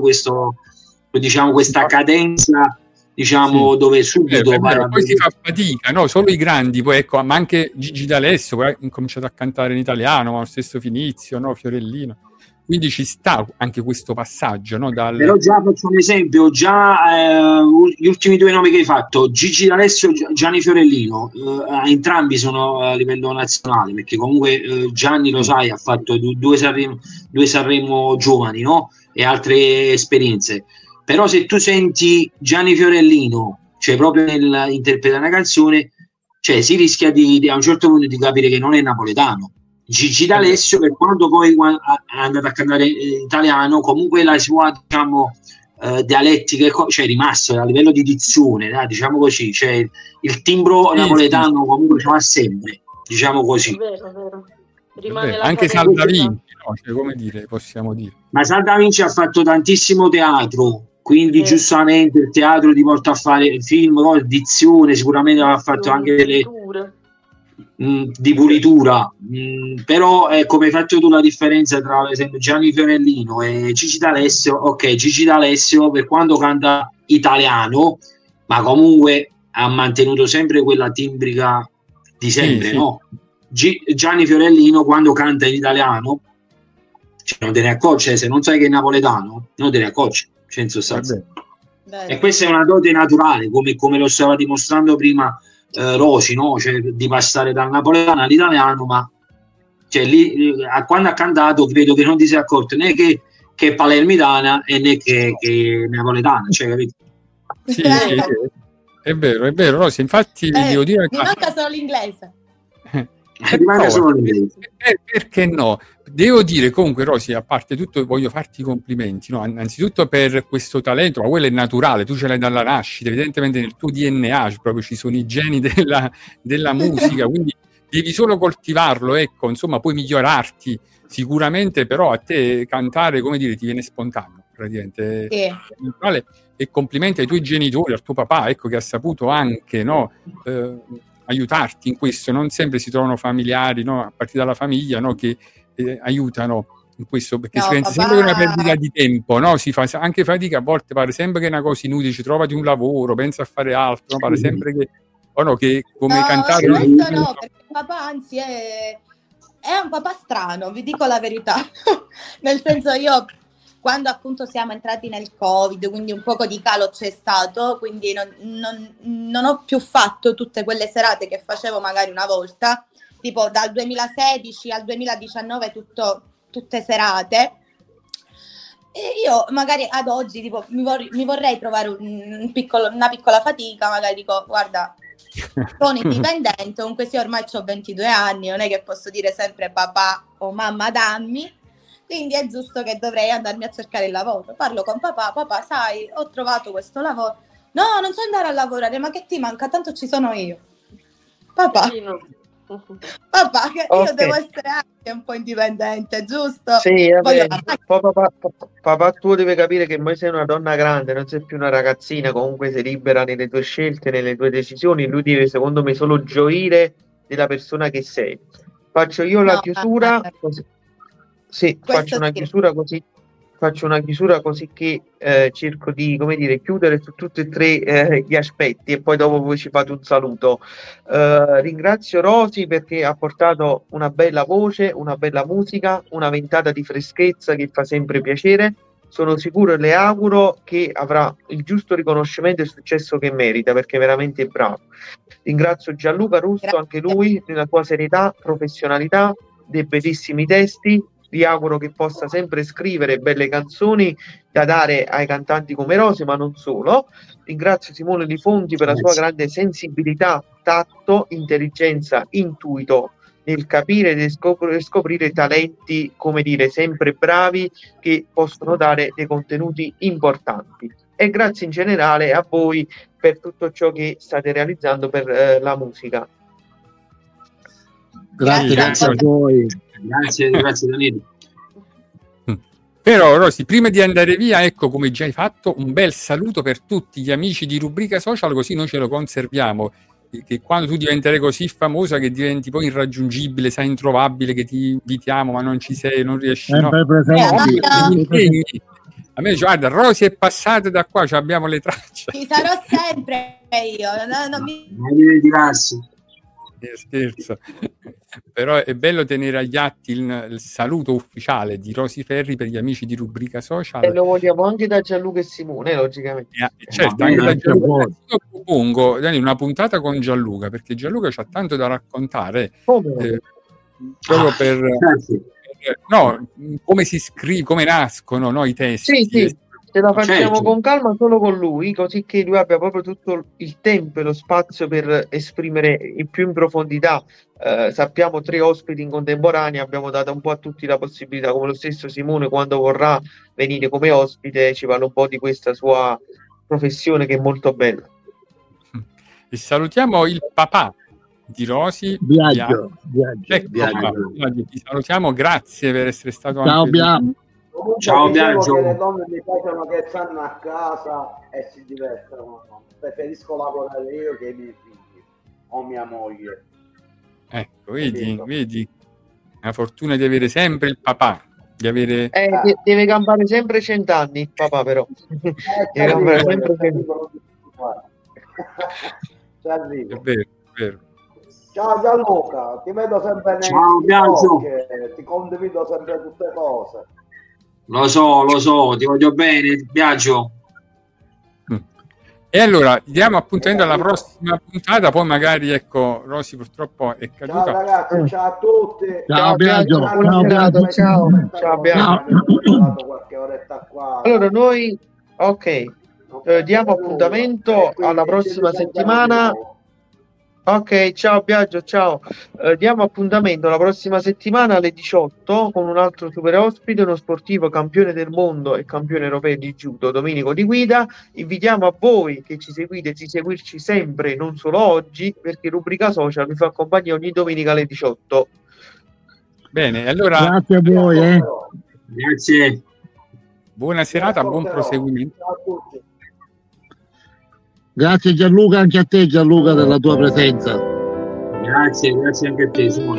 questa cadenza, dove subito poi si fa fatica, no? Solo i grandi, poi ecco, ma anche Gigi D'Alessio poi ha incominciato a cantare in italiano, ma lo stesso Finizio, no? Fiorellino. Quindi ci sta anche questo passaggio, no? Però già faccio un esempio, gli ultimi 2 nomi che hai fatto, Gigi D'Alessio e Gianni Fiorellino, entrambi sono a livello nazionale, perché comunque Gianni, lo sai, ha fatto 2 Sanremo giovani, no? E altre esperienze. Però se tu senti Gianni Fiorellino, cioè proprio nell'interpretare una canzone, cioè si rischia a un certo punto di capire che non è napoletano. Gigi D'Alessio, per quanto poi è andato a cantare italiano, comunque la sua dialettica è rimasta a livello di dizione, diciamo così, cioè il timbro napoletano comunque ce l'ha sempre, diciamo così. Vero. Anche Salda Vinci, no? Cioè, come dire, possiamo dire. Ma Salda Vinci ha fatto tantissimo teatro, quindi giustamente il teatro ti porta a fare film, dizione, sicuramente ha fatto anche delle di pulitura, però come hai fatto tu la differenza tra ad esempio Gianni Fiorellino e Gigi D'Alessio. Ok, Gigi D'Alessio per quanto canta italiano, ma comunque ha mantenuto sempre quella timbrica di sempre, no? Gianni Fiorellino quando canta in italiano, non te ne accorgi, se non sai che è napoletano non te ne accorgi, in sostanza. E questa è una dote naturale, come lo stava dimostrando prima Rosy, no? Cioè, di passare dal napoletano all'italiano, ma quando ha cantato credo che non ti sei accorto né che è palermitana e né che è napoletana, cioè, capito? Sì, è vero, Rosy, infatti devo dire mi manca solo l'inglese. Perché no? Devo dire comunque, Rosy, a parte tutto voglio farti i complimenti, no? Innanzitutto per questo talento, ma quello è naturale, tu ce l'hai dalla nascita, evidentemente nel tuo DNA proprio ci sono i geni della musica, quindi devi solo coltivarlo, ecco, insomma puoi migliorarti sicuramente, però a te cantare, come dire, ti viene spontaneo praticamente, è naturale. E complimenti ai tuoi genitori, al tuo papà, ecco, che ha saputo anche, no, aiutarti in questo. Non sempre si trovano familiari, no, a partire dalla famiglia, no, che aiutano in questo, perché si pensa sempre che è una perdita di tempo, no? Si fa anche fatica, a volte pare sempre che è una cosa inutile, ci trovati un lavoro, pensa a fare altro, no? Pare sempre che come cantare questo no, perché il papà anzi è un papà strano, vi dico la verità. Nel senso, io quando appunto siamo entrati nel Covid, quindi un poco di calo c'è stato, quindi non ho più fatto tutte quelle serate che facevo magari una volta, tipo dal 2016 al 2019 tutte serate. E io magari ad oggi tipo mi vorrei trovare una piccola fatica, magari dico guarda, sono indipendente, comunque sì, ormai ho 22 anni, non è che posso dire sempre papà o mamma dammi, quindi è giusto che dovrei andarmi a cercare il lavoro. Parlo con papà, sai, ho trovato questo lavoro. No, non so andare a lavorare, ma che ti manca? Tanto ci sono io. Papà, che io devo essere anche un po' indipendente, giusto? Sì, papà tuo deve capire che poi sei una donna grande, non sei più una ragazzina, comunque sei libera nelle tue scelte, nelle tue decisioni. Lui deve, secondo me, solo gioire della persona che sei. Faccio io la chiusura, così. Sì, faccio una chiusura così che cerco di, come dire, chiudere su tutti e tre gli aspetti e poi dopo voi ci fate un saluto. Ringrazio Rosy perché ha portato una bella voce, una bella musica, una ventata di freschezza che fa sempre piacere. Sono sicuro e le auguro che avrà il giusto riconoscimento e il successo che merita, perché è veramente bravo. Ringrazio Gianluca Russo, anche lui, nella sua serietà, professionalità, dei bellissimi testi. Vi auguro che possa sempre scrivere belle canzoni da dare ai cantanti come Rosy, ma non solo. Ringrazio Simone Di Fonti per la sua grande sensibilità, tatto, intelligenza, intuito nel capire e scoprire talenti, come dire, sempre bravi, che possono dare dei contenuti importanti. E grazie in generale a voi per tutto ciò che state realizzando per la musica. Grazie a voi. Grazie Danilo. Però Rosy, prima di andare via, ecco, come già hai fatto, un bel saluto per tutti gli amici di Rubrica Social, così noi ce lo conserviamo, che quando tu diventerai così famosa che diventi poi irraggiungibile, sai, introvabile, che ti invitiamo ma non ci sei, non riesci, no? A me dice, guarda, Rosy è passata da qua, abbiamo le tracce. Ci sarò sempre io, non mi diversi. Scherzo. Però è bello tenere agli atti il saluto ufficiale di Rosy Ferri per gli amici di Rubrica Social. E lo vogliamo anche da Gianluca e Simone, logicamente. Certo, anche da Gianluca. Io propongo una puntata con Gianluca, perché Gianluca c'ha tanto da raccontare. Proprio per come si scrive, come nascono, no, i testi. Sì. Ce la facciamo con calma solo con lui, così che lui abbia proprio tutto il tempo e lo spazio per esprimere più in profondità. Sappiamo 3 ospiti in contemporanea, abbiamo dato un po' a tutti la possibilità, come lo stesso Simone quando vorrà venire come ospite ci parla un po' di questa sua professione che è molto bella. E salutiamo il papà di Rosy, Biagio. Ti salutiamo, grazie per essere stato Ciao Biagio. Ciao Biagio. Che le donne mi piacciono che stanno a casa e si divertono. Preferisco lavorare io che i miei figli o mia moglie. Ecco, vedi la fortuna di avere sempre il papà, di avere deve campare sempre 100 anni il papà, però deve campare sempre 100 anni. È vero. Ciao Gianluca, ti vedo sempre nei ti condivido sempre tutte cose. Lo so, ti voglio bene, Biagio. E allora diamo appuntamento alla prossima puntata, poi magari, ecco, Rosy purtroppo è caduta. Ciao ragazzi, ciao a tutti. Ciao Biagio. Ciao Biagio. Qualche oretta qua. Allora noi diamo appuntamento alla prossima settimana. Ok, ciao Biagio, ciao. Diamo appuntamento la prossima settimana alle 18 con un altro super ospite, uno sportivo campione del mondo e campione europeo di judo, Domenico Di Guida. Invitiamo a voi che ci seguite di seguirci sempre, non solo oggi, perché Rubrica Social vi fa compagnia ogni domenica alle 18. Bene, allora grazie a voi. Grazie. Buona serata, buon proseguimento. Ciao a tutti. Grazie Gianluca, anche a te Gianluca della tua presenza. Grazie anche a te Simone.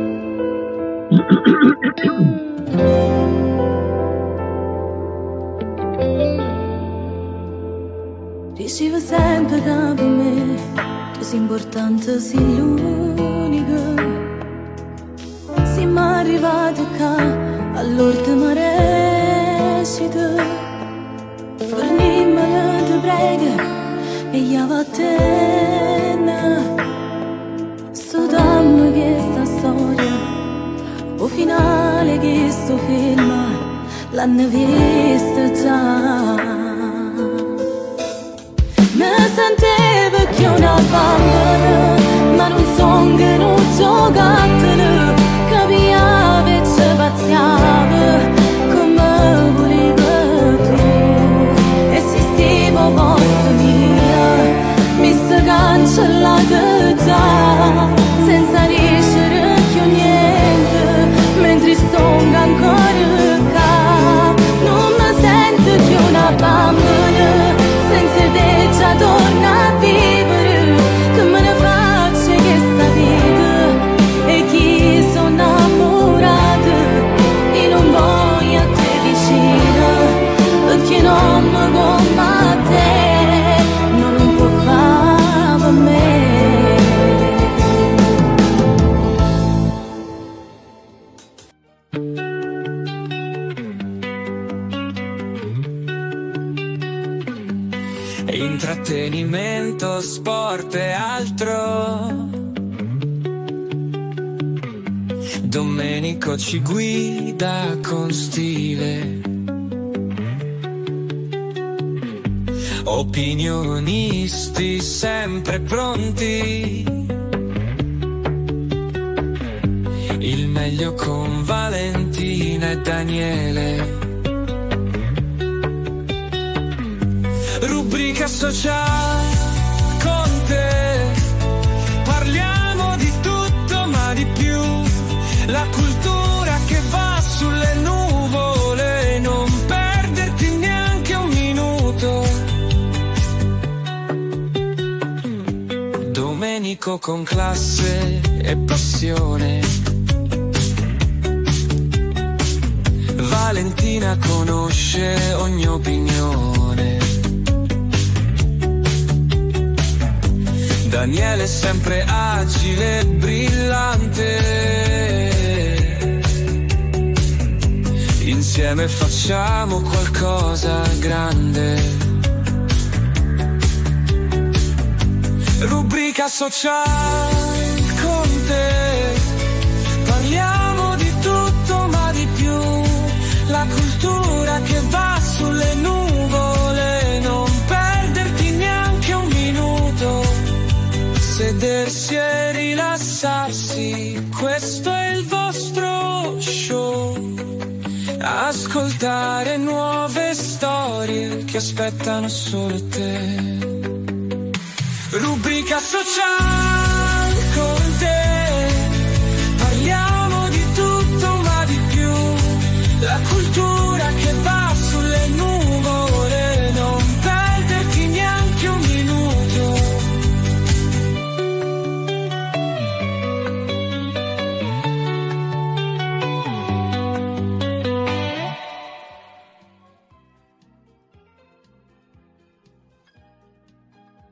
Dicevo sempre che per me tu sei importante, sei l'unica. Siamo arrivati qua all'ultima recita. Fornimmo te prega e io va tenna. Studiamo questa storia, o finale che sto film l'hanno visto già. Mi sentivo che una bambina, ma non sono che non giocattene, capiavo e ci pazziavo. intrattenimento, sport e altro. Domenico ci guida con stile. Opinionisti sempre pronti. Il meglio con Valentina e Daniele. Rubrica sociale con te. Parliamo di tutto ma di più. La cultura che va sulle nuvole. Non perderti neanche un minuto. Domenico con classe e passione. Valentina conosce ogni opinione. Daniele sempre agile e brillante. Insieme facciamo qualcosa grande. Rubrica sociale con te. Parliamo di tutto ma di più. La cultura che va sulle nuvole. Non perderti neanche un minuto. Sedersi e rilassarsi. Questo è il vostro show. Ascoltare nuove storie che aspettano solo te. Rubrica sociale